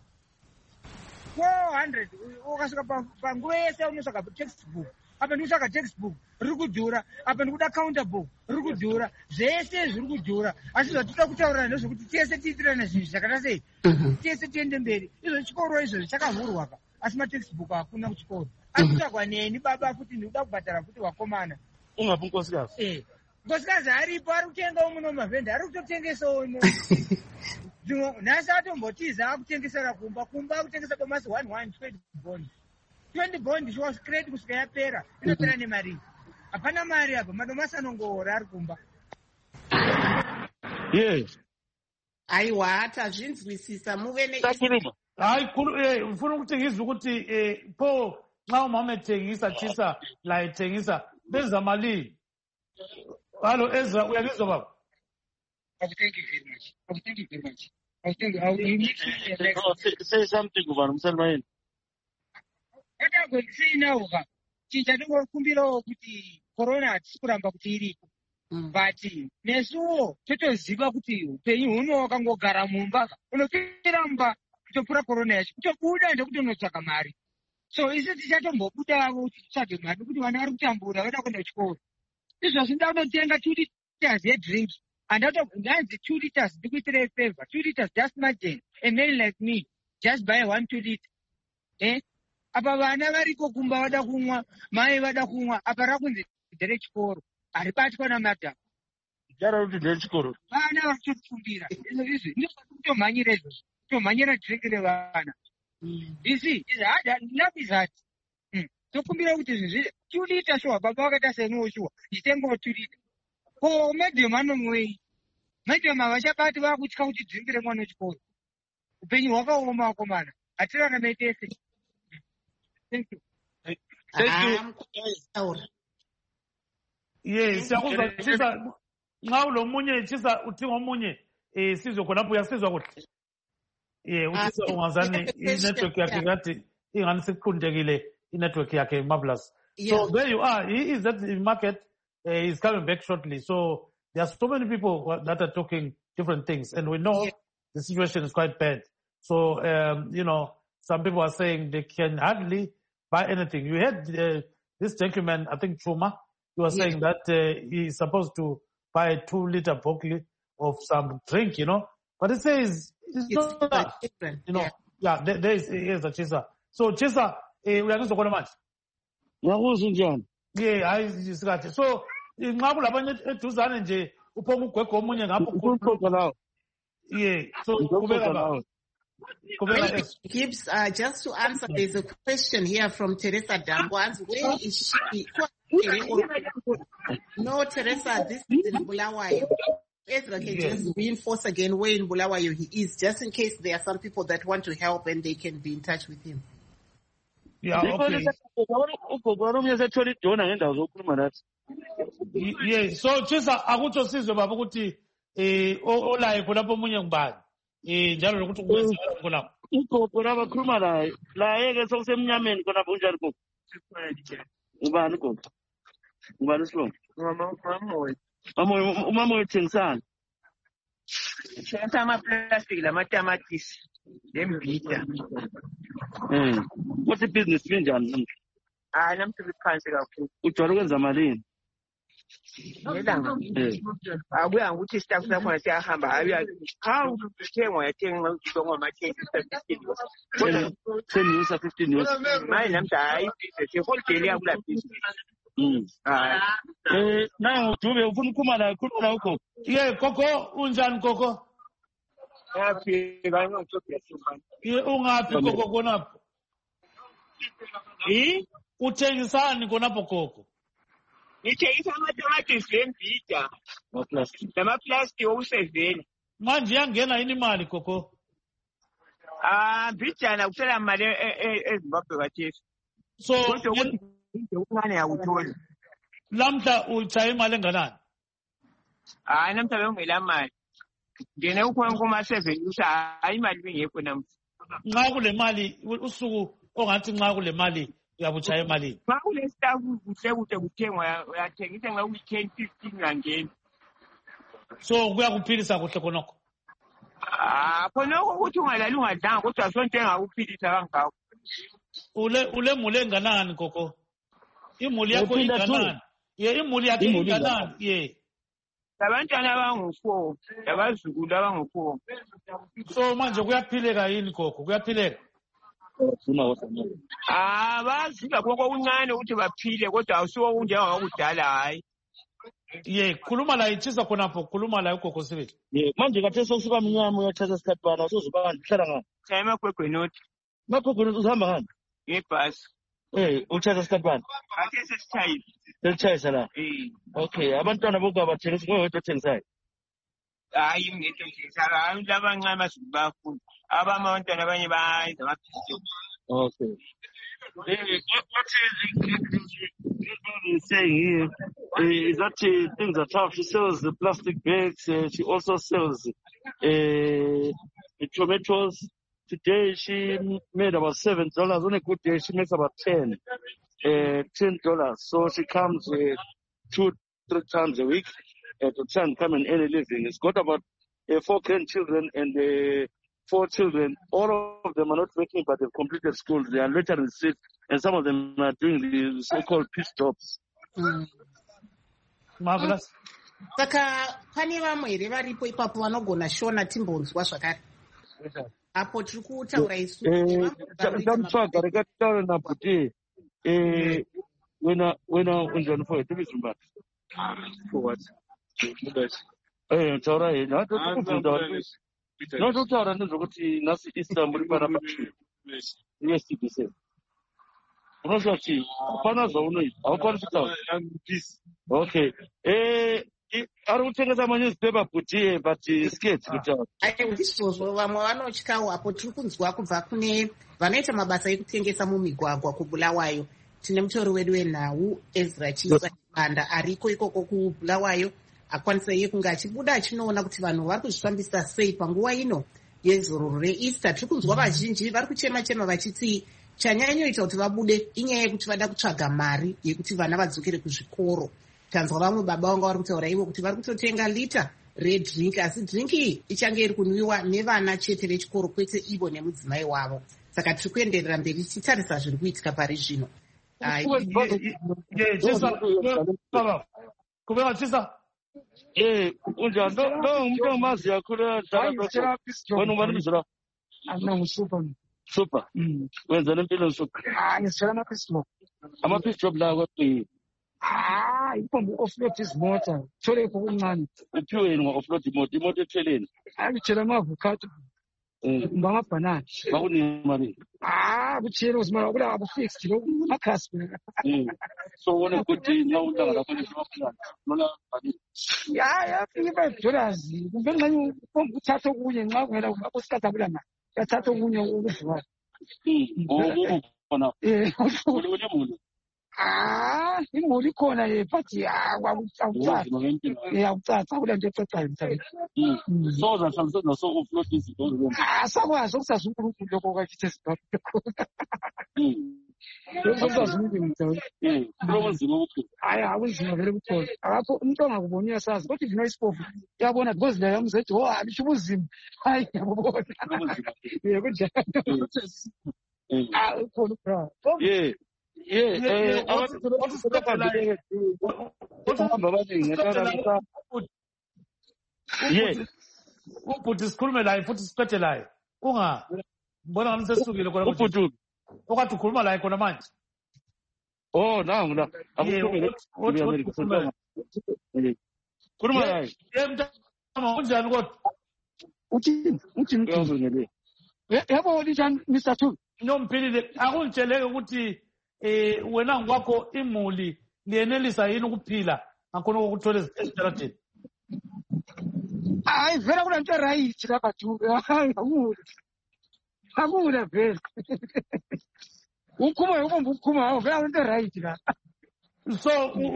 400, ukasvika panguva yese unosvaka textbook. Apa ndikutsvaka textbook, riri kudhura. Apa ndikuda counter book, riri kudhura. Zvese zviri kudhura. Asi zvatoda kutaurana ndezvekuti tese tiitirana zvinhu zvakada sei. Tese tiende mberi. Izvo chikoro izvo chakavhurwa. Asi matextbook hakuna kuchikoro. Ari kutsvagwa neni baba kuti ndikuda kubhadhara kuti wakomana. Ungapi nkosikazi? Nkosikazi aripo, ari kutengawo muno mavhenda, ari kutotengesawo imo. Nhasi atombotiza akutengesera kumba akutengesa kwamasi 20 bond. 20 bond was credit kusvika yapera, inopera nemari. Hapana mari apa, madomasi anongoora ari kumba. Yes. Aiwa, tazvinzwisisa muve ne... Mfuna ukuthi ngizwe ukuthi pho nxa umama ethengisa Chisa la ethengisa benza malini? Hello Ezra, uyangizwa baba? Thank you very much. Thank you very much. I think you need to say something over Msalmain. What I'm going to say now, chinchatongokumbirawo kuti corona hatisi kuramba kuti iripo. But nesuwo totoziva kuti upenyu huno wakangogara mumba, unopinda mumba kutopura corona yacho, kutobuda ndekuti unotsvaka mari. So isi tichatombobudawo kuti titsvage mari kuti vana vari kutambura vada kuenda kuchikoro. Izvozvi ndauda kutenga 2 liters yedrink. And out of 2 liters, do me 3 favor. 2 liters, just imagine. A man like me, just buy 1 2 liters. Apa vana variko kumba vada kumwa, mai vada kumwa, apa rakunzi ndere chikoro. Aribatwa namadha. Jara kuti ndere chikoro. Vana varikufumbira. Izvi ndizvo kutomhanyira izvozvo. Kutomhanyira drink revana. You see, love is hard. Tokumbira kuti izvi 2 liters sure, baba vakata senuwo sure. Nditengawo 2 liters. Ko medium anomwei. madam havachabati vakutya kuti dzimbire mwana wechikoro. Upenyu hwakaoma vakomana. Hatirarame tese. Thank you. Yes, siyakuzwa Chisa. Nxa ulomunye Chisa uthi ngomunye sizwe khonapho uyasizwa kuhle. Uchisa ungazani i-network yakhe ngathi ingani siqhundekile i-network yakhe marvelous. So there you are. He is at the market. He's coming back shortly. So there are so many people that are talking different things, and we know the situation is quite bad. So some people are saying they can hardly buy anything. You had this gentleman, I think Chuma, he was saying that he's supposed to buy a 2-liter bottle of some drink, but it says it's not different. There is a Chisa. So Chisa, we are going to go to match. Hayi so inqabu labanye eduzane nje uphonga ugwego omunye ngapho so Gibbs, just to answer, there's a question here from Teresa Dangwanz. Where is she? No, Teresa, this is in Bulawayo. Ezra can just reinforce again where in Bulawayo he is, just in case there are some people that want to help and they can be in touch with him. Yeah, okay. Yes, so Chisa akutsho sizwe baba ukuthi olaye khonapho omunye ngubani njalo lokuthi kuwenziwa khonapho ugogo labakhuluma laye ke sokusemnyameni khonapho unjani gogo ngubani gogo ngubani sibongo umama wethengisana Shenza amaplastic lamatamatisi lembida. What's the business linjani? Namhlanje phansi kakhulu. Ujwayele ukwenza malini? Ngelanga. Akuya ukuthi staff sakho siyahamba abuya. How uthengwa yathenga ukudonga amatheki 15 years. 15 years. Manje namhlanje ayifise holiday yakula business. Nayo Dube ufuna ukukhuluma la ugogo. Gogo unjani gogo? Ngiyafika ngiyothola. Ungaphi gogo khonapho? Uthengisani khonapho gogo? Ngithengisa amatamatisi lembida. Namaplastic okusevela. Manje yangena yini imali gogo? Mbidana kusela imali eZimbabwe kathesi. So uncane yakuthola. Lamhla uchaye imali enganani? Namhla bengela mali. Ngene ukhona kuma-7 usha hayi imali bengekho namhla. Nxa kule mali usuku ongathi nxa kule mali uyabuchaya imali. Nxa kule staff kuhle kuthengwa uyathengisa nxa uyi-10 15 rangeni. So kuyakuphilisa kuhle khonokho? Khonokho ukuthi ungalali ungadlanga kodwa sonke engakuphilisa kangako. Ule muli enganani gogo? Imuli yakho inganani? Imuli yakho inganani? Abantwana abangu-4, abazukulu abangu-4. So manje kuyaphileka yini gogo? Kuyaphileka? Bazika konke okuncane ukuthi baphile kodwa awusuko kunjengakudala hayi. Khuluma la ichisa khonapho, khuluma la ugogo sibili. Manje kathesi sokusuka mnyama uyathatha isikhathi bani awusuzubani uhlala ngani? Cha eMagwegwenoti. Magwegwenoti uhamba ngani? Ngebhasi. Uthatha isikhathi bani? Kathesi sesitshayile. Sesitshayisa la? Okay, abantwana bonke abathengisi ngoyedwa othengisayo? Hayi ngedwa othengisayo, abantu abancane abazukulu bayafunda. Abantwana abanye bayenza amaphilisi. Okay. What is saying here is that things are tough. She sells the plastic bags. She also sells the tomatoes. Today she made about $7. On a good day, she makes about $10. So she comes 2-3 times a week to try and come and earn a living. It's got about 4 grandchildren and 4 children. All of them are not working, but they've completed school. They are later in the street, and some of them are doing the so-called pit stops. Marvelous. Saka pane vamwe here varipo ipapo vanogona shona timbonzwa zvakare. Apo tiri kutaura isu. Tamutsvaga rekataura nabuti. Wena unjani for it? For what? Taura here. Ndotaura nezvokuti nhasi Easter muri panapa. Yes, TBC. Unozva chii? Hapana zvaunoita. Haukwanisi kutaura. Okay. ari kutengesa manewspaper kuti but skates kutaura ndizvozvo vamwe vanotyawo apo tiri kunzwa kubva kune vanoita mabasa ekutengesa mumigwagwa kubulawayo. Tine mutori wedu wenhau Ezra Chisa Banda ariko ikoko kubulawayo, akwanisa iye kunge achibuda achinoona kuti vanhu vari kuzvifambisa sei panguva ino yezororo reEaster. Tiri kunzwa vazhinji vari kuchema-chema vachiti chanyanyoita kuti vabude inyaya yekuti vada kutsvaga mari yekuti vana vadzokere kuzvikoro. Tanzwa vamwe baba vanga vari kutaura ivo kuti vari kutotenga lita redrink, asi drinki iyi ichange iri kunwiwa nevana chete vechikoro kwete ivo nemudzimai wavo. Saka tiri kuenderera mberi tichitarisa zviri kuitika pari zvino. unja ndo mtu mazi yakula super wenza nempilo super ngisela amapistol amapistol la kwapi ipombe offload izimota thole kokuncane uphiwe yini offload imoto etheleni ngitshela amavocado ngamabanana bakuni mali kuchela uzimala kula abo fixed lo akhasi so wona ukuthi nawudala lapho ngisho nona bani ya $5 kumbe ngani ukuthatha okunye nxa kungela lapho sikathabula na yathatha okunye ukudliwa khona ule imuli khona but awucaca kule nto ecacayo emhlabeni soza mhlawumbe so offload izinto asakwazi ukusazi uNkulunkulu lokho kwakithi esibhabhe akunzima vele kukhona akapho umuntu ongakuboni uyasazi kodwa ivino isipofu uyabona because la yamzethi alisho ubuzima hayi ngiyabona khona ubhuti sikhulume laye futhi siphethe laye mbona ngami sesukile khona ubhuti okade ukhuluma laye khona manje nangu la khuluma laye mntama unjani kodwa uthini yabo linjani Mr. Two nomphilile akungitsheleke ukuthi wena ngokwakho imuli liyenelisa yini ukuphila ngakhona ukuthola ezitaradeni hayi vele kule nto right lapha tu akula vele ukhuma ubomba ukhuma vele kule nto right la so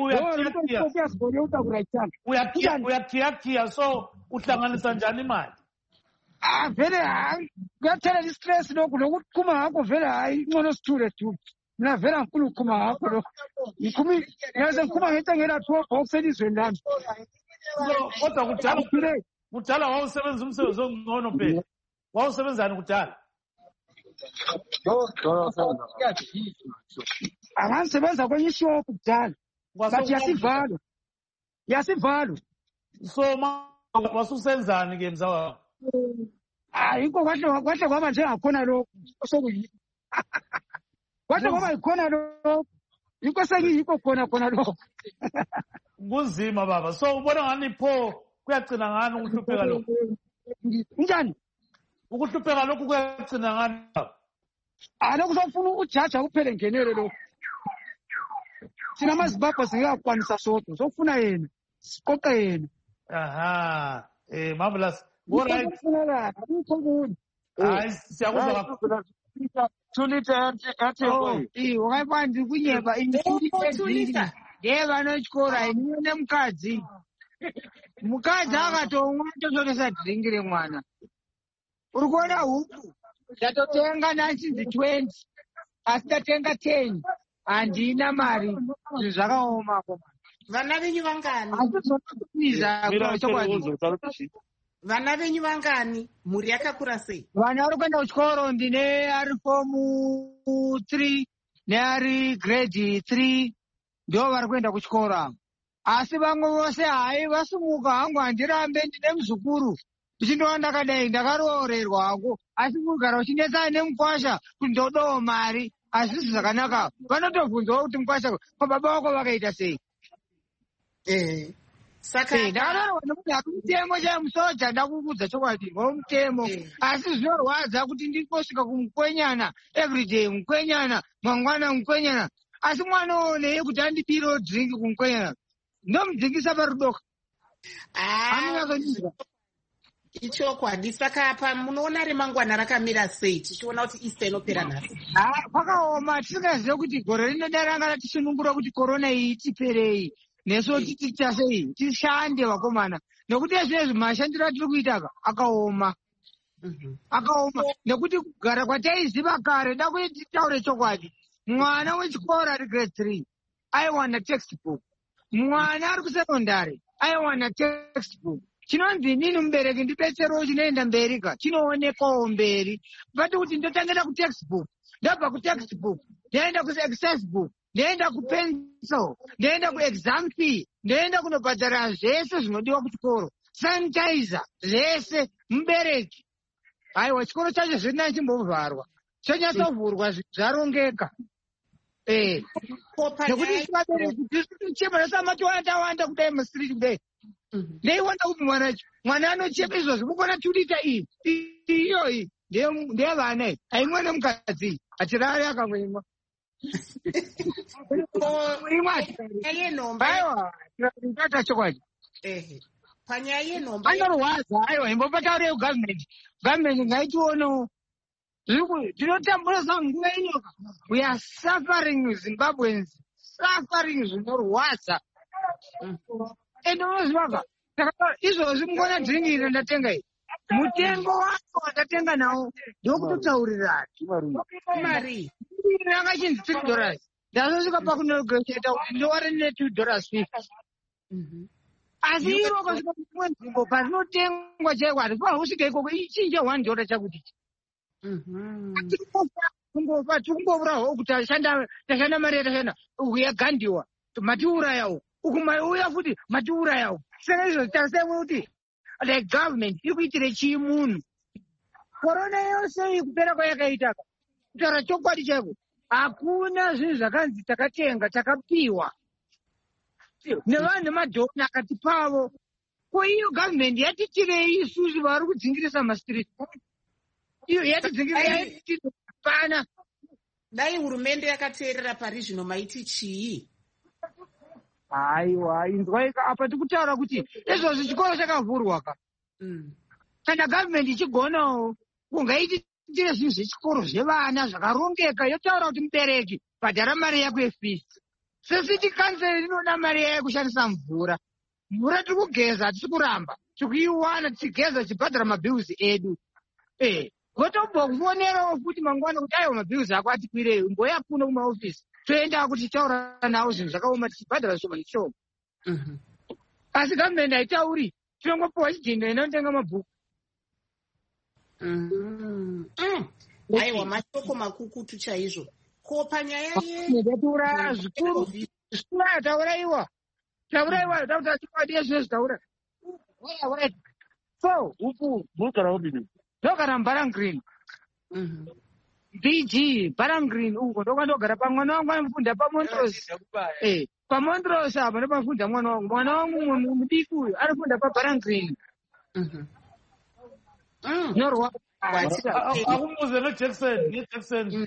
uyakhiya so uhlanganisa njani imali vele kuyathela istress lokhu lokuthi khuma ngakho vele hayi ngcono sithule tu mina vele angifuna ukukhuma ngakho lo yaze ngikhuma ngento ngela 12 box elizweni lami kodwa kudala wawusebenza umsebenzi ongcono phela wawusebenzani kudala angangisebenza kwenye ishop kudala but yasivalwa so wasusenzani ke mzawa yikho kwahle kwaba njengakhona lokhu osokuyikho kwahle kwaba yikhona lokhu yikho sengiyikho khona lokhu kunzima baba so ubona ngani pho kuyagcina ngani ukuhlupheka lokhu njani ukuhlupheka lokhu kuyagcina ngani lokhu sofuna ujaja kuphele ngenelo lokhu thina amaZimbabwe singakwanisa sodwa sofuna yena siqoqe yena marvelous alright hayi siyakuzwa kakhulu tulita wakapandi kunyeba initulita ndevanochikora inione mukadzi akatomwa tototesa dhiringi remwana uri kuona huku ndatotenga 1920 asi ndatenga 10 handina mari zvinhu zvakaomako vana venyu vangani vana venyu vangani mhuri yakakura sei vana vari kuenda kuchikoro ndine ari fomu 3 neari grade 3 ndo vari kuenda kuchikoro avo asi vamwe vose hai vasumuka hangu handirambe ndine muzukuru ndichindoona ndakadai ndakaroorerwa hangu asi kugara uchinetsana nemukwasha kuti ndodowo mari hazvisi zvakanaka vanotobvunzawo kuti mukwasha kwababa wako vakaita sei saka ndakaroorwa nekuti hakumutemo chamusoja ndakuudza chokwadi mutemo asi zvinorwadza kuti ndingosvika kumukwenyana everyday mukwenyana mangwana mukwenyana asi mwana onei kuti andibiro dringi kumukwenyana ndomudzingisa parudoka ichokwadi. Saka pa munoona remangwana rakamira sei tichiona kuti Easter inopera nhasi? Kwakaoma, tisingazive kuti gore rino darangana tisunungura kuti korona iyi itiperei nesu tiita sei tishande vakomana, nekuti ezvinezvi mashandiro atiri kuita akaoma. Akaoma nekuti kugara kwataiziva kare. Da kuti titaure chokwadi, mwana wechikoro ari grade 3 aiwana textbook, mwana ari kusekondari aiwana textbook. Chinonzi inini mubereki ndibetserewo chinoenda mberi chinoonekawo mberi. Pati kuti ndotangira kutextbook, ndabva kutextbook ndoenda kuexercise book, ndoenda kupencil, ndoenda kuexam fee, ndoenda kunobhadhara zvese zvinodiwa kuchikoro, sanitizer zvese. Mubereki aiwa chikoro chacho zvina chimbovharwa, chonyatsovhurwa zvarongeka. Nekuti vabereki chema samatiwanda kudai mustriti kudai. Ndeiwanda kuti mwana anochema izvozvo. Mukona turita iyi iyoyi ndeyevana iyi, haimwe nemukadzi achirari akamwimwa. Aiwa tata chokwadi. Panyaya yenomba anorwadza. Aiwa imbopataurei gavhmendi. Gavhmendi ngaitionewo. Tinotambura nguva inoka. We are suffering Zimbabweans. Suffering zvinorwadza. Endinozivaga. Izvozvi mungona dhiringiri ndatenga iyi. Mutengo wacho wandatenga nawo ndokutotaurirana. mari Rakachinzi $3. Ndazosvika pakunegotiata kuti ndoware ne$2.50. Asi iro kasvika kumwe nzvimbo parinotengwa chaiko hatifanira kusvika ikoko ichinje $1 chakuti. Kungofa tikungovurawo kuti tashanda mari yatashanda uku yagandiwa matiurayawo uku uya futi matiurayawo. Saka izvo tasemwe kuti the government iri kuitire chii munhu. Korona yose iyi kupera kwayakaita kutaura chokwadi chaiko hakuna zvinhu zvakanzi takatenga takapiwa nevanhu nemadhona akatipavo. Ko iyo government yatitirei isusu vari kudzingirisa mastriti? Iyo yatidzingirisa pana. dai hurumende yakateerera pari zvino maiti chii? Aiwa inzwaika apa tikutaura kuti izvozvi chikoro chakavhurwa kana government ichigonawo kungaititire zvinhu zvechikoro zvevana zvakarongeka yotaura kuti mubereki bhadhara mari yako yefisi. Sesiti kanseri rinoda mari yayo kushandisa mvura. Mvura tiri kugeza hatisi kuramba, tiri kuiwana tichigeza tichibhadhara mabhiuzi edu. Gotobva kufonerawo futi mangwana kuti aiwa mabhiuzi ako atikwirei, mboya kuno kumaofisi toenda kuti taura nawo zvinhu zvakaoma tichibhadhara shoma neshoma. Asi gavhmendi haitauri, tinongopiwa chidhindo inotenga mabhuku. Aiwa mashoko makukutu chaizvo. Ko panyaya yetaura zvikuru tauraiwa taura chikwadi yezvino zvitaura. So upu munogara udini? Ndogara muBarang BG Barang uko ndokandogara pamwana wangu anofunda paMontrose. PaMontrose apa ndopafunda mwana wangu mudiki uyu anofunda paBarang. Norwa akumuze neJackson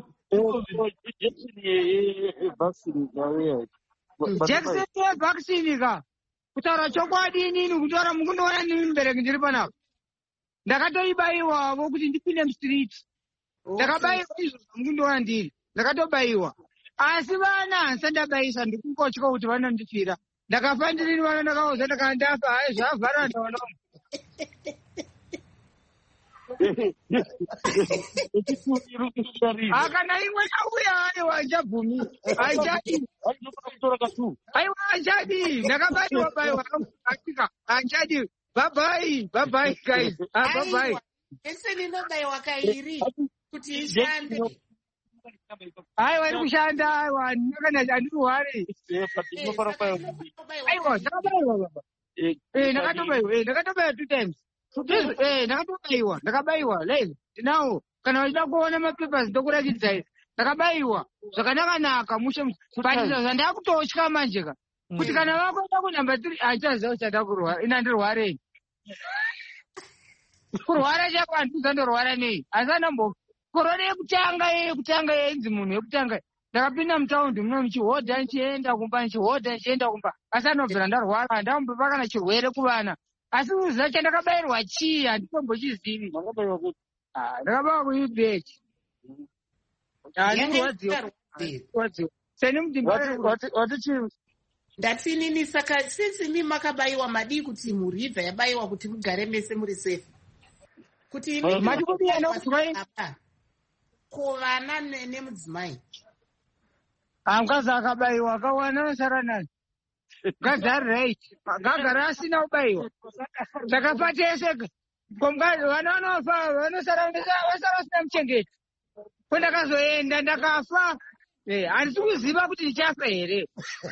Jackson yevaccine ka kutaura chokwadi inini kutaura mukundoona nini mubereki ndiri panapa. Ndakatoibaiwavo kuti ndipinde mustriti. Ndakabaiwa izvozvo mukundoona ndiri. Ndakatobaiwa. Asi vana handisandabaisa ndikungotya kuti vanondifira. Ndakafa ndirini vana ndakauza ndakandafa hai zvavhara ndaona. Kana imwe nauya aiwa haichabvumi. Aiwa hachadi. Ndakabaiwa asika hachadi. Bye bye guys. Bye bye. Ese ndinobaiwa kairi kuti ishande. Aiwa iri kushanda aiwa ndakana andirwari. Aiwa ndakabaiwa baba. Ndakatobaiwa 2 times. Ndakabaiwa live. Ndinawo kana wachida kuona mapapers ndokurachidzai. Ndakabaiwa zvakanaka mushe mbatisa zvandakutotya manje ka. Kuti kana vakuenda kunamba 3 achaziva kuti ndakurwara ina ndirwarei. Kurwara chako handizandorwara nei. Asi anambo korona yekutanga yenzi munhu yekutanga ndakapinda mutaundi muno muchihodha ndichienda kumba ndichihodha ndichienda kumba asi anobvira ndarwara ndambopa kana chirwere kuvana asi kuziva chandakabayirwa chii handitombochizivi. Makabayiwa kuti ndakabawa kuibeti seni mutimba wati chii ndatinini saka since imi makabayiwa madii kuti muribva yabayiwa kuti mugare mese muri safe kuti kuvana nemudzimai mukadzi akabayiwa akawana asara nani mukadzi ari right ngagara asina kubayiwa saka pateseka komukadzi vana vanofa vanosara vasina muchengeti kwendakazoenda ndakafa handisi kuziva kuti ndichafa here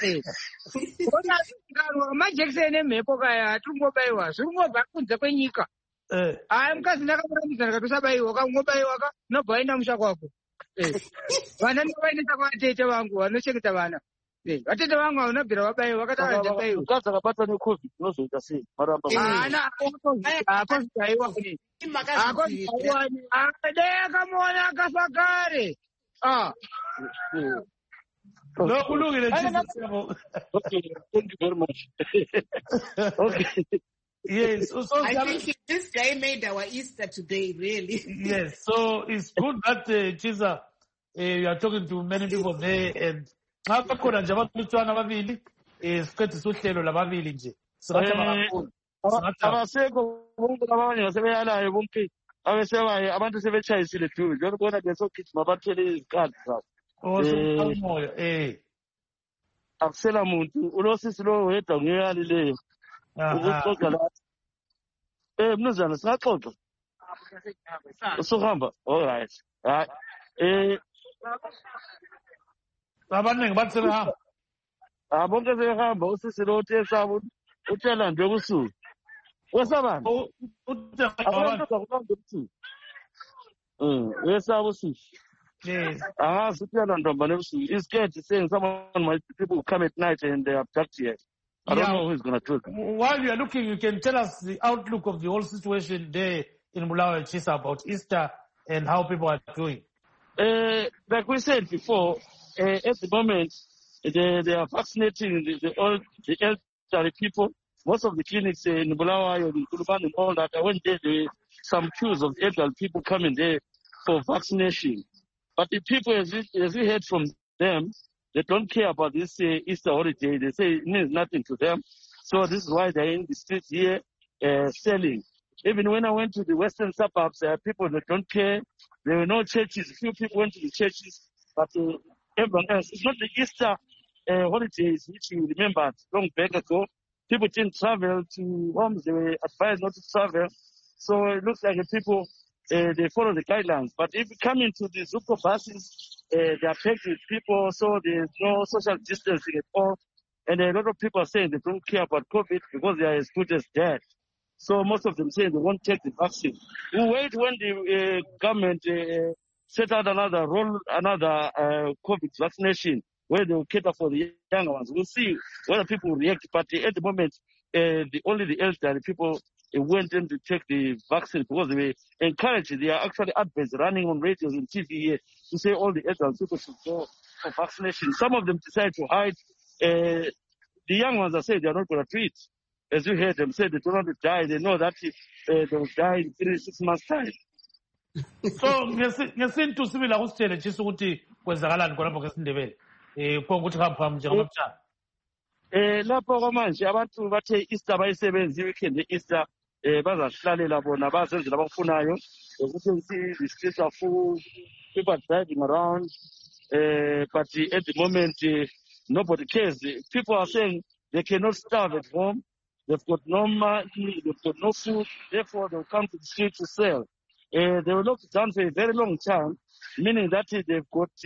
majekiseni emhepo kaya hatingobayiwa zviri kungobva kunze kwenyika hai mukadzi ndakamurambidza ndikatosabayiwa kaungobayiwa ka nobva waenda musha kwako vana ndavaendesa kwavatete vangu vanochengeta vana vatete vangu vanobvira vabayiwa vakataaabayiwa mukadzi akabatwa necovid unozoita sei akozibayiwa dai akamuona akafa kare No, kulungile Okay, thank you very much. Okay. Yes. So I think this guy made our Easter today, really. Yes. So it's good that Chisa, you are talking to many people there, and ngakhona nje abathwana ababili sikhethe sohlelo lababili nje. Abasekho bonke abanye basebeyalayo bonke abesebaye abantu sebetshayisile tu. Njengoba bona besogijima bathele izikhathi zabo. Akusela muntu ulosisi lo wedwa ngeyali leyo ukuxoxa la mnuzana singaxoxa usuhamba all right abaningi bathi sebehamba bonke sebehamba usisi lo uthe sabo utshela nje kusuku wesabani wesabo usisi. Yes. It's scared to say someone people come at night and they abduct you. I don't know who's going to do it. While you are looking, you can tell us the outlook of the whole situation there in Bulawayo, Chisa, about Easter and how people are doing. Like we said before, at the moment, they are vaccinating the elderly people. Most of the clinics in Bulawayo, in Kuluban and all that, I went there, there were some queues of elderly people coming there for vaccination. But the people, as we heard from them, they don't care about this Easter holiday. They say it means nothing to them. So this is why they're in the streets here selling. Even when I went to the western suburbs, there are people that don't care. There were no churches. A few people went to the churches, but everyone else. It's not the Easter holidays, which you remember long back ago. People didn't travel to homes. They were advised not to travel. So it looks like the people... they follow the guidelines. But if you come into the Zuko buses, they are packed with people, so there's no social distancing at all. And a lot of people are saying they don't care about COVID because they are as good as dead. So most of them say they won't take the vaccine. We'll wait when the government set out another COVID vaccination where they will cater for the younger ones. We'll see whether people react. But at the moment, only the elderly people went in to take the vaccine because they were encouraged. There are actually adverts running on radios and TV here to say all the elderly people should go for vaccination. Some of them decided to hide. The young ones are saying they are not going to treat. As you heard them say, they don't want to die. They know that they will die in 3-6 months' time. So ngesintu sibila kusitshele Chisa ukuthi kwenzakalani khonapho ngesindebele ukuthi hamba njengomtshana. Lapho kwamanje abantu bathe Easter bayisebenzi weekend Easter bazahlalela bona bazenzela abakufunayo ukuthi the streets are full, people are driving around, but at the moment nobody cares. People are saying they cannot starve at home. They've got no money, they've got no food, therefore they'll come to the street to sell. They were locked down for a very long time, meaning that they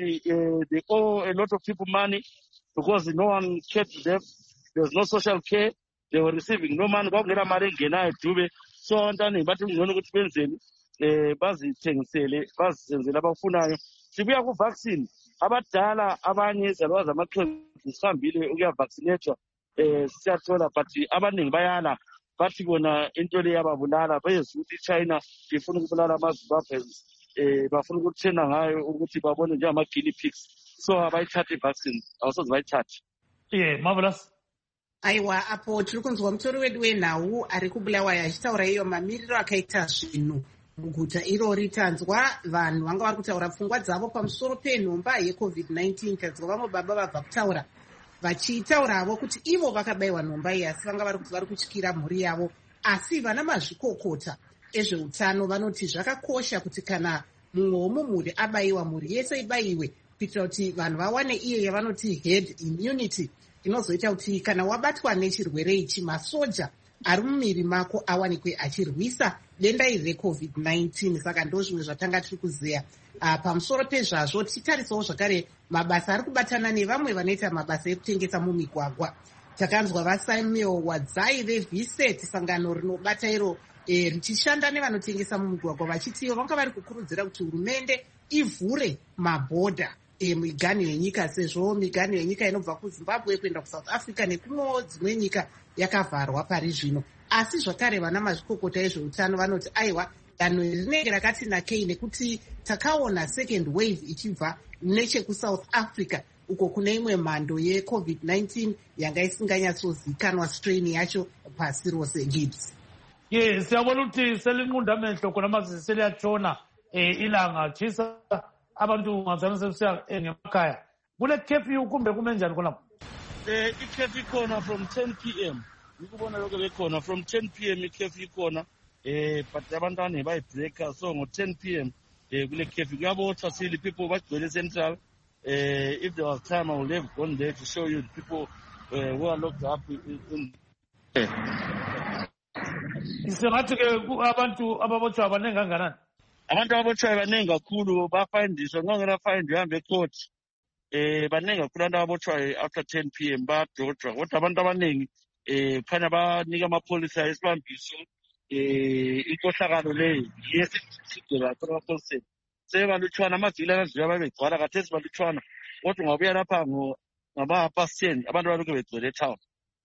owe a lot of people money because no one cared to them. There was no social care. They were receiving no money. So, sibuya ku vaccine abadala abanye zalwaza amaqembu sihambile ukuya vaccinate siyathola but abaningi bayala bathi bona into le yababulala bayezwe ukuthi China ifuna ukubulala amaZimbabwe bafuna ukuthena ngayo ukuthi babone nje ama guinea pigs so abayithathe i-vaccine awusoze bayithathe. Yeah, marvelous. Aiwa, apo tiri kunzwa mutori wedu wenhau ari kubulawayo achitaura iyo mamiriro akaita zvinhu muguta irori. Tanzwa vanhu vanga vari kutaura pfungwa dzavo pamusoro penhomba yecovid-19. Tanzwa vamwe baba vabva kutaura vachitauravo kuti ivo vakabayiwa nhomba iyi asi vanga vari kuti vari kutyira mhuri yavo. Asi vana mazvikokota ezveutano vanoti zvakakosha kuti kana mumwe womumhuri abayiwa, mhuri yese ibayiwe kuitira kuti vanhu vawane iye yavanoti herd immunity, inozoita kuti kana wabatwa nechirwere ichi masoja ari mumiri mako awanikwe achirwisa denda iri recovid-19. Saka ndo zvimwe zvatanga tiri kuziya pamusoro pezvazvo. Tichitarisawo zvakare mabasa ari kubatana nevamwe vanoita mabasa ekutengesa mumigwagwa. Takanzwa vaSamuel Wadzai veViset, sangano rinobata iro richishanda nevanotengesa mumigwagwa, vachiti vanga vari kukurudzira kuti hurumende ivhure mabhodha miganho yenyika, sezvo miganho yenyika inobva kuZimbabwe kuenda kuSouth Africa nekumwewo dzimwe nyika yakavharwa pari zvino. Asi zvakare vana mazvikokota ezveutano vanoti aiwa, danho rinenge rakati nakei nekuti takaona second wave ichibva nechekuSouth Africa uko kune imwe mhando yecovid-19 yanga isinganyatsozikanwa strain yacho pasi rose. Gibbs. Yes, siyabona ukuthi selinqunda amehlo khona manje seliyatshona ilanga chisa abantu ngazana sesiya ngemakhaya. Kule curfew kumbe kume njani khona? I-curfew ikhona from 10 p.m. Ngikubona lokho bekhona from 10 p.m. i-curfew ikhona but abantwana bayibreaker, so ngo-10 p.m. kule curfew kuyabotshwa sili people bagcwele central. If there was time, I would have gone there to show you the people who are locked up in Singathi ke abantu ababotshwa abaningi kangakanani? Abantu ababotshwayo baningi kakhulu, bafayindiswa ngongela fayindi uhambe ecourt. Baningi kakhulu abantu ababotshwayo after 10 p.m. badodwa. Kodwa abantu abaningi khanya banika amapholisa isibambiso inkohlakalo leyo yesidela kwaPolisi. Sebalutshwana amavili anadlula babegcwala khathesi balutshwana. Kodwa ungabuya lapha ngama-pasien abantu balokhu begcwele etown.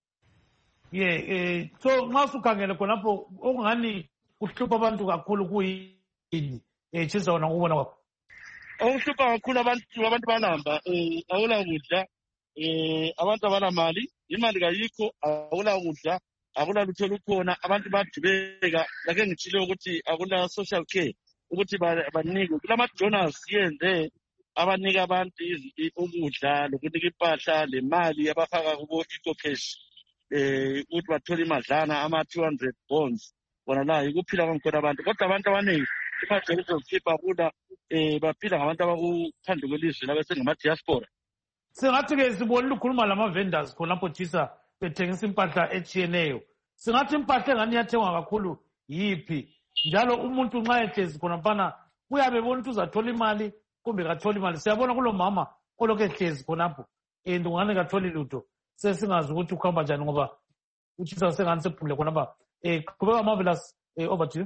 Yeah, so nxa sukhangele khonapho okungani kuhlupha abantu kakhulu kuyini chisa wona ngokubona kwakho? Okuhlupha kakhulu abantu banamba awula kudla, abantu abanamali, imali kayikho, awula kudla, akula lutho lukhona, abantu badubeka. Lake ngitshilo ukuthi akula social care ukuthi banike kulama-donors yenze abanika abantu ukudla lokunika impahla lemali abafaka kubo eco-cash ukuthi bathole imadlana ama-200 bonds bona la yikuphila kwangikhona abantu. Kodwa abantu abaningi imajority of people abula baphila ngabantu abakuphandle kwelizwe labesengama-diaspora. Singathi-ke sibonile ukhuluma lama-vendors khonapho chisa bethengisa impahla etshiyeneyo. Singathi impahla engani iyathengwa kakhulu yiphi? Njalo umuntu nxa ehlezi khonaphana uyabe ebona ukuthi uzathola imali kumbe katholi imali. Siyabona kulo mama olokhu ehlezi khonapho and ungani katholi lutho, sesingazi ukuthi ukuhamba njani ngoba uchisa sengani sephumule khonapha. Qhubeka Marvelous, over to you.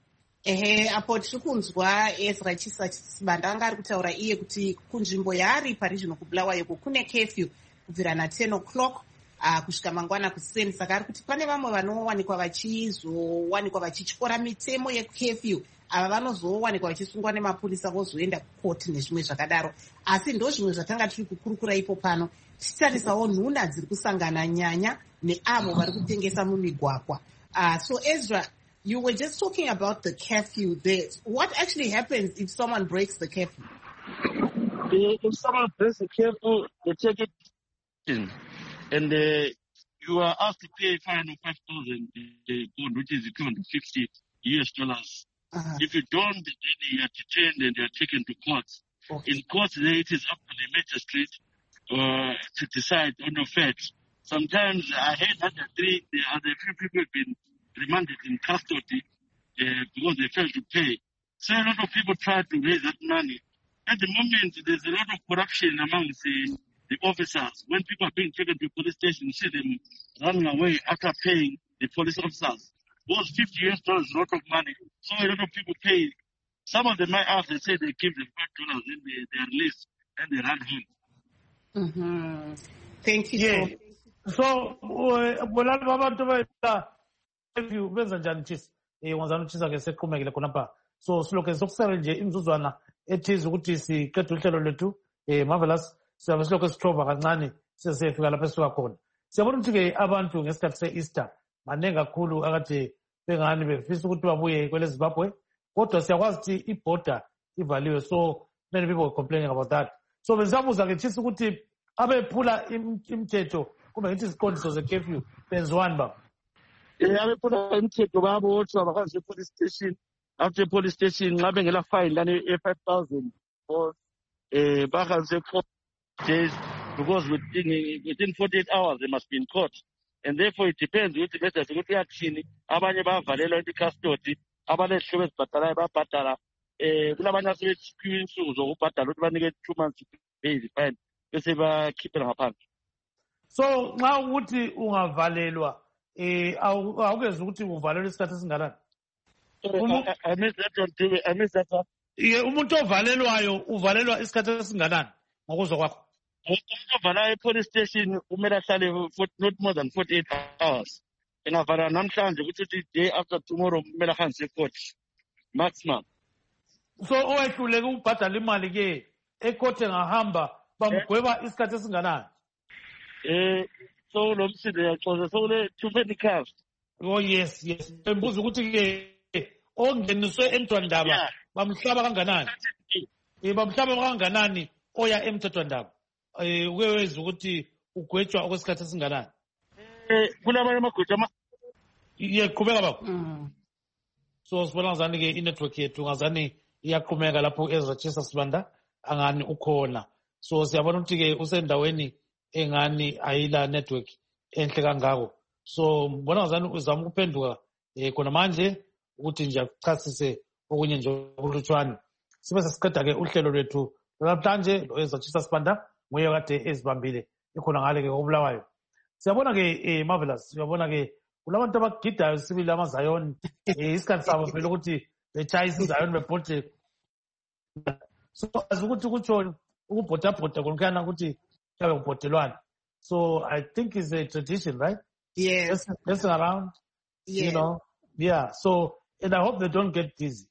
Apo tiri kunzwa Ezra Chisa Sibanda anga ari kutaura iye kuti kunzvimbo yaari pari zvino kubulawayo kune curfew kubvira na10 o'clock kusvika mangwana kuseni. Saka ari kuti pane vamwe vanowanikwa vachizowanikwa vachityora mitemo yecurfew, ava vanozowanikwa vachisungwa nemapurisa vozoenda kukoti nezvimwe zvakadaro. Asi ndo zvimwe zvatanga tiri kukurukura ipo pano, tichitarisawo nhuna dziri kusangana nyanya neavo vari kutengesa mumigwagwa. So Ezra, you were just talking about the curfew there. What actually happens if someone breaks the curfew? If someone breaks the curfew, they take it in. And you are asked to pay a fine of 5,000 pound, which is equivalent to $50. If you don't, then you are detained and you are taken to court. Okay. In court, it is up to the magistrate to decide on your facts. Sometimes I heard that there are a few people have been remanded in custody because they failed to pay. So a lot of people try to raise that money. At the moment, there's a lot of corruption amongst the officers. When people are being taken to police station, you see them running away after paying the police officers. Those $50 is a lot of money. So a lot of people pay. Some of them might ask, they say they give them $5, then they are released, and they run home. Mm-hmm. Thank you. Yeah. So, benza njani Chisa? Wanzana Chisa ke seqhumekile khonapha. So silokho sokusele nje imizuzwana ethize ukuthi siqede uhlelo lethu Marvelous siyabe silokhu sithoba kancane sesefika lapho esisuka khona. Siyabona ukuthi-ke abantu ngesikhathi se-Easter maningi kakhulu akade bengani befisa ukuthi babuye kwele Zimbabwe, kodwa siyakwazi ukuthi ibhoda ivaliwe, so many people were complaining about that. So bengisabuza-ke Tshisa ukuthi abephula imithetho kumbe ngithi iziqondiso ze-curfew benziwani baba? Abephula imithetho bayabotshwa bakwazi e-police station. After police station nxa bengela fine lani e-5,000 or bahanjwe 4 days, because within 48 hours they must be in court, and therefore it depends ukuthi bese ukuthi yathini. Abanye bavalelwa i-custody, abanezihlobo ezibhadalayo bayabhadala. Kulabanye asebethikiwe insuku zokubhadala ukuthi banike 2 months bail fine bese bakhiphela ngaphandle. So nxa ukuthi ungavalelwa awukezi ukuthi uvalelwe isikhathi esinganani? I missed that one. Umuntu ovalelwayo uvalelwa isikhathi esinganani ngokuzwa kwakho? Uvala e-police station kumele ahlale not more than 48 hours. Engavala namhlanje ukuthi day after tomorrow kumele ahanjwe e-court maximum. So owehluleke ukubhadala imali-ke e-court engahamba bamgweba isikhathi esinganani? So lo msinde yaxoza so kule too many cars. Oh yes. Embuza ukuthi-ke ongeniswe emthethwandaba bamhlaba kanganani? Bamhlaba kanganani oya emthethwandaba? Uke wezwa ukuthi ugwetshwa okwesikhathi esinganani? Kulabanye amagwetshwa qhubeka baba. So sibona ngazani-ke inetwork yethu ngazani iyaqhumeka lapho Ezra Tshisa Sibanda angani ukhona. So siyabona ukuthi-ke usendaweni engani ayila network enhle kangako. So mbona ngazani uzama ukuphenduka khona manje ukuthi nje akuchasise okunye nje okulutshwane. Sibe sesiqeda-ke uhlelo lwethu namhlanje lo-Ezra Tshisa Sibanda nguye kade ezibambile ikhona ngale-ke koBulawayo. Siyabona-ke Marvelous, siyabona-ke kulabantu abagidayo sibili amaZayoni isikhathi sabo vele ukuthi betshayisa iZayoni bebhode. So azi ukuthi kutshoni ukubhodabhoda konkhana ukuthi kuyabe kubhodelwane. So I think it's a tradition, right? Yes. Messing around, you know. Yeah, so and I hope they don't get dizzy.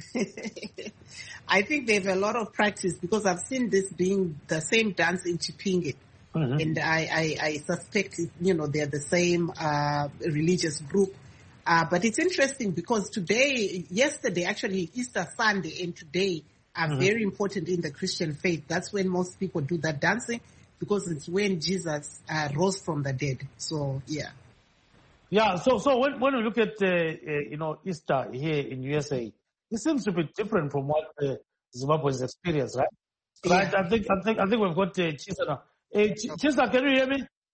I think they have a lot of practice because I've seen this being the same dance in Chipinge. Mm-hmm. And I suspect, they're the same religious group. But it's interesting because yesterday, actually Easter Sunday and today are very important in the Christian faith. That's when most people do that dancing because it's when Jesus rose from the dead. So, yeah. Yeah, so when we look at, Easter here in USA, it seems to be different from what Zimbabwe's experience, right? Yeah. Right. I think we've got Tshisa now. Tshisa, can you hear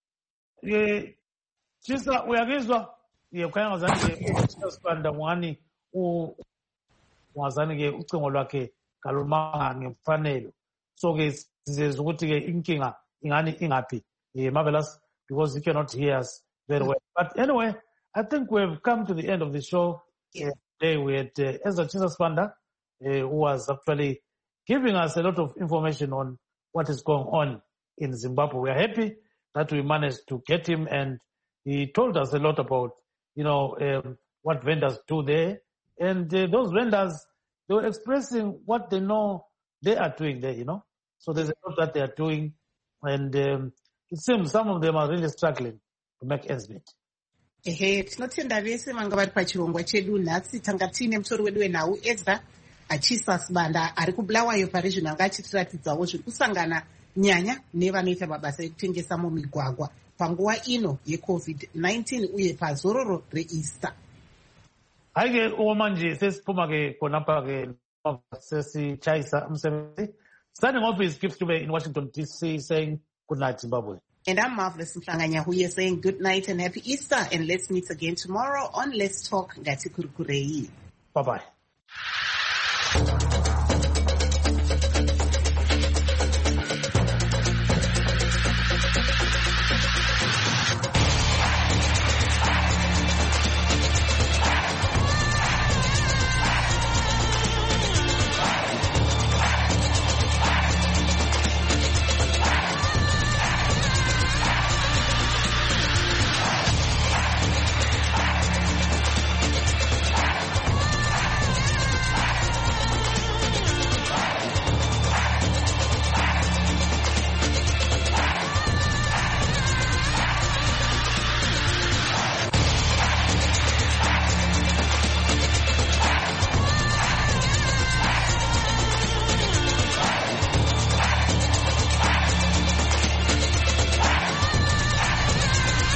me? Tshisa, uyagizwa? Ukhanya ngazani Tshisa Sibanda mwani ngazani-ke ucingo lwakhe kalumanga ngemfanelo. So-ke sizezwa ukuthi-ke inkinga ingani ingaphi Marvelous, because he cannot hear us very well. But anyway, I think we've come to the end of the show. Today we had Ezra Tshisa Sibanda, who was actually giving us a lot of information on what is going on in Zimbabwe. We are happy that we managed to get him, and he told us a lot about, what vendors do there. And those vendors, they were expressing what they know they are doing there, So there's a lot that they are doing, and it seems some of them are really struggling to make ends meet. Tinotenda vese vanga vari pachirongwa chedu nhasi tanga tiine mutori wedu wenhau Ezra Tshisa Sibanda ari kuBulawayo paRegional anga achitiratidzawo zviri kusangana nyanya nevanoita mabasa ekutengesa mumigwagwa panguva ino yeCovid-19 uye pazororo reEaster. Haike manje sesiphuma-ke khonapha-ke sesichayisa umsebenzi. Signing off is Gift Dube in Washington, D.C. saying good night, Zimbabwe. And I'm Marvelous Mhlanganyahuye saying good night and happy Easter, and let's meet again tomorrow on Let's Talk Ngati Kurukurei. Bye-bye.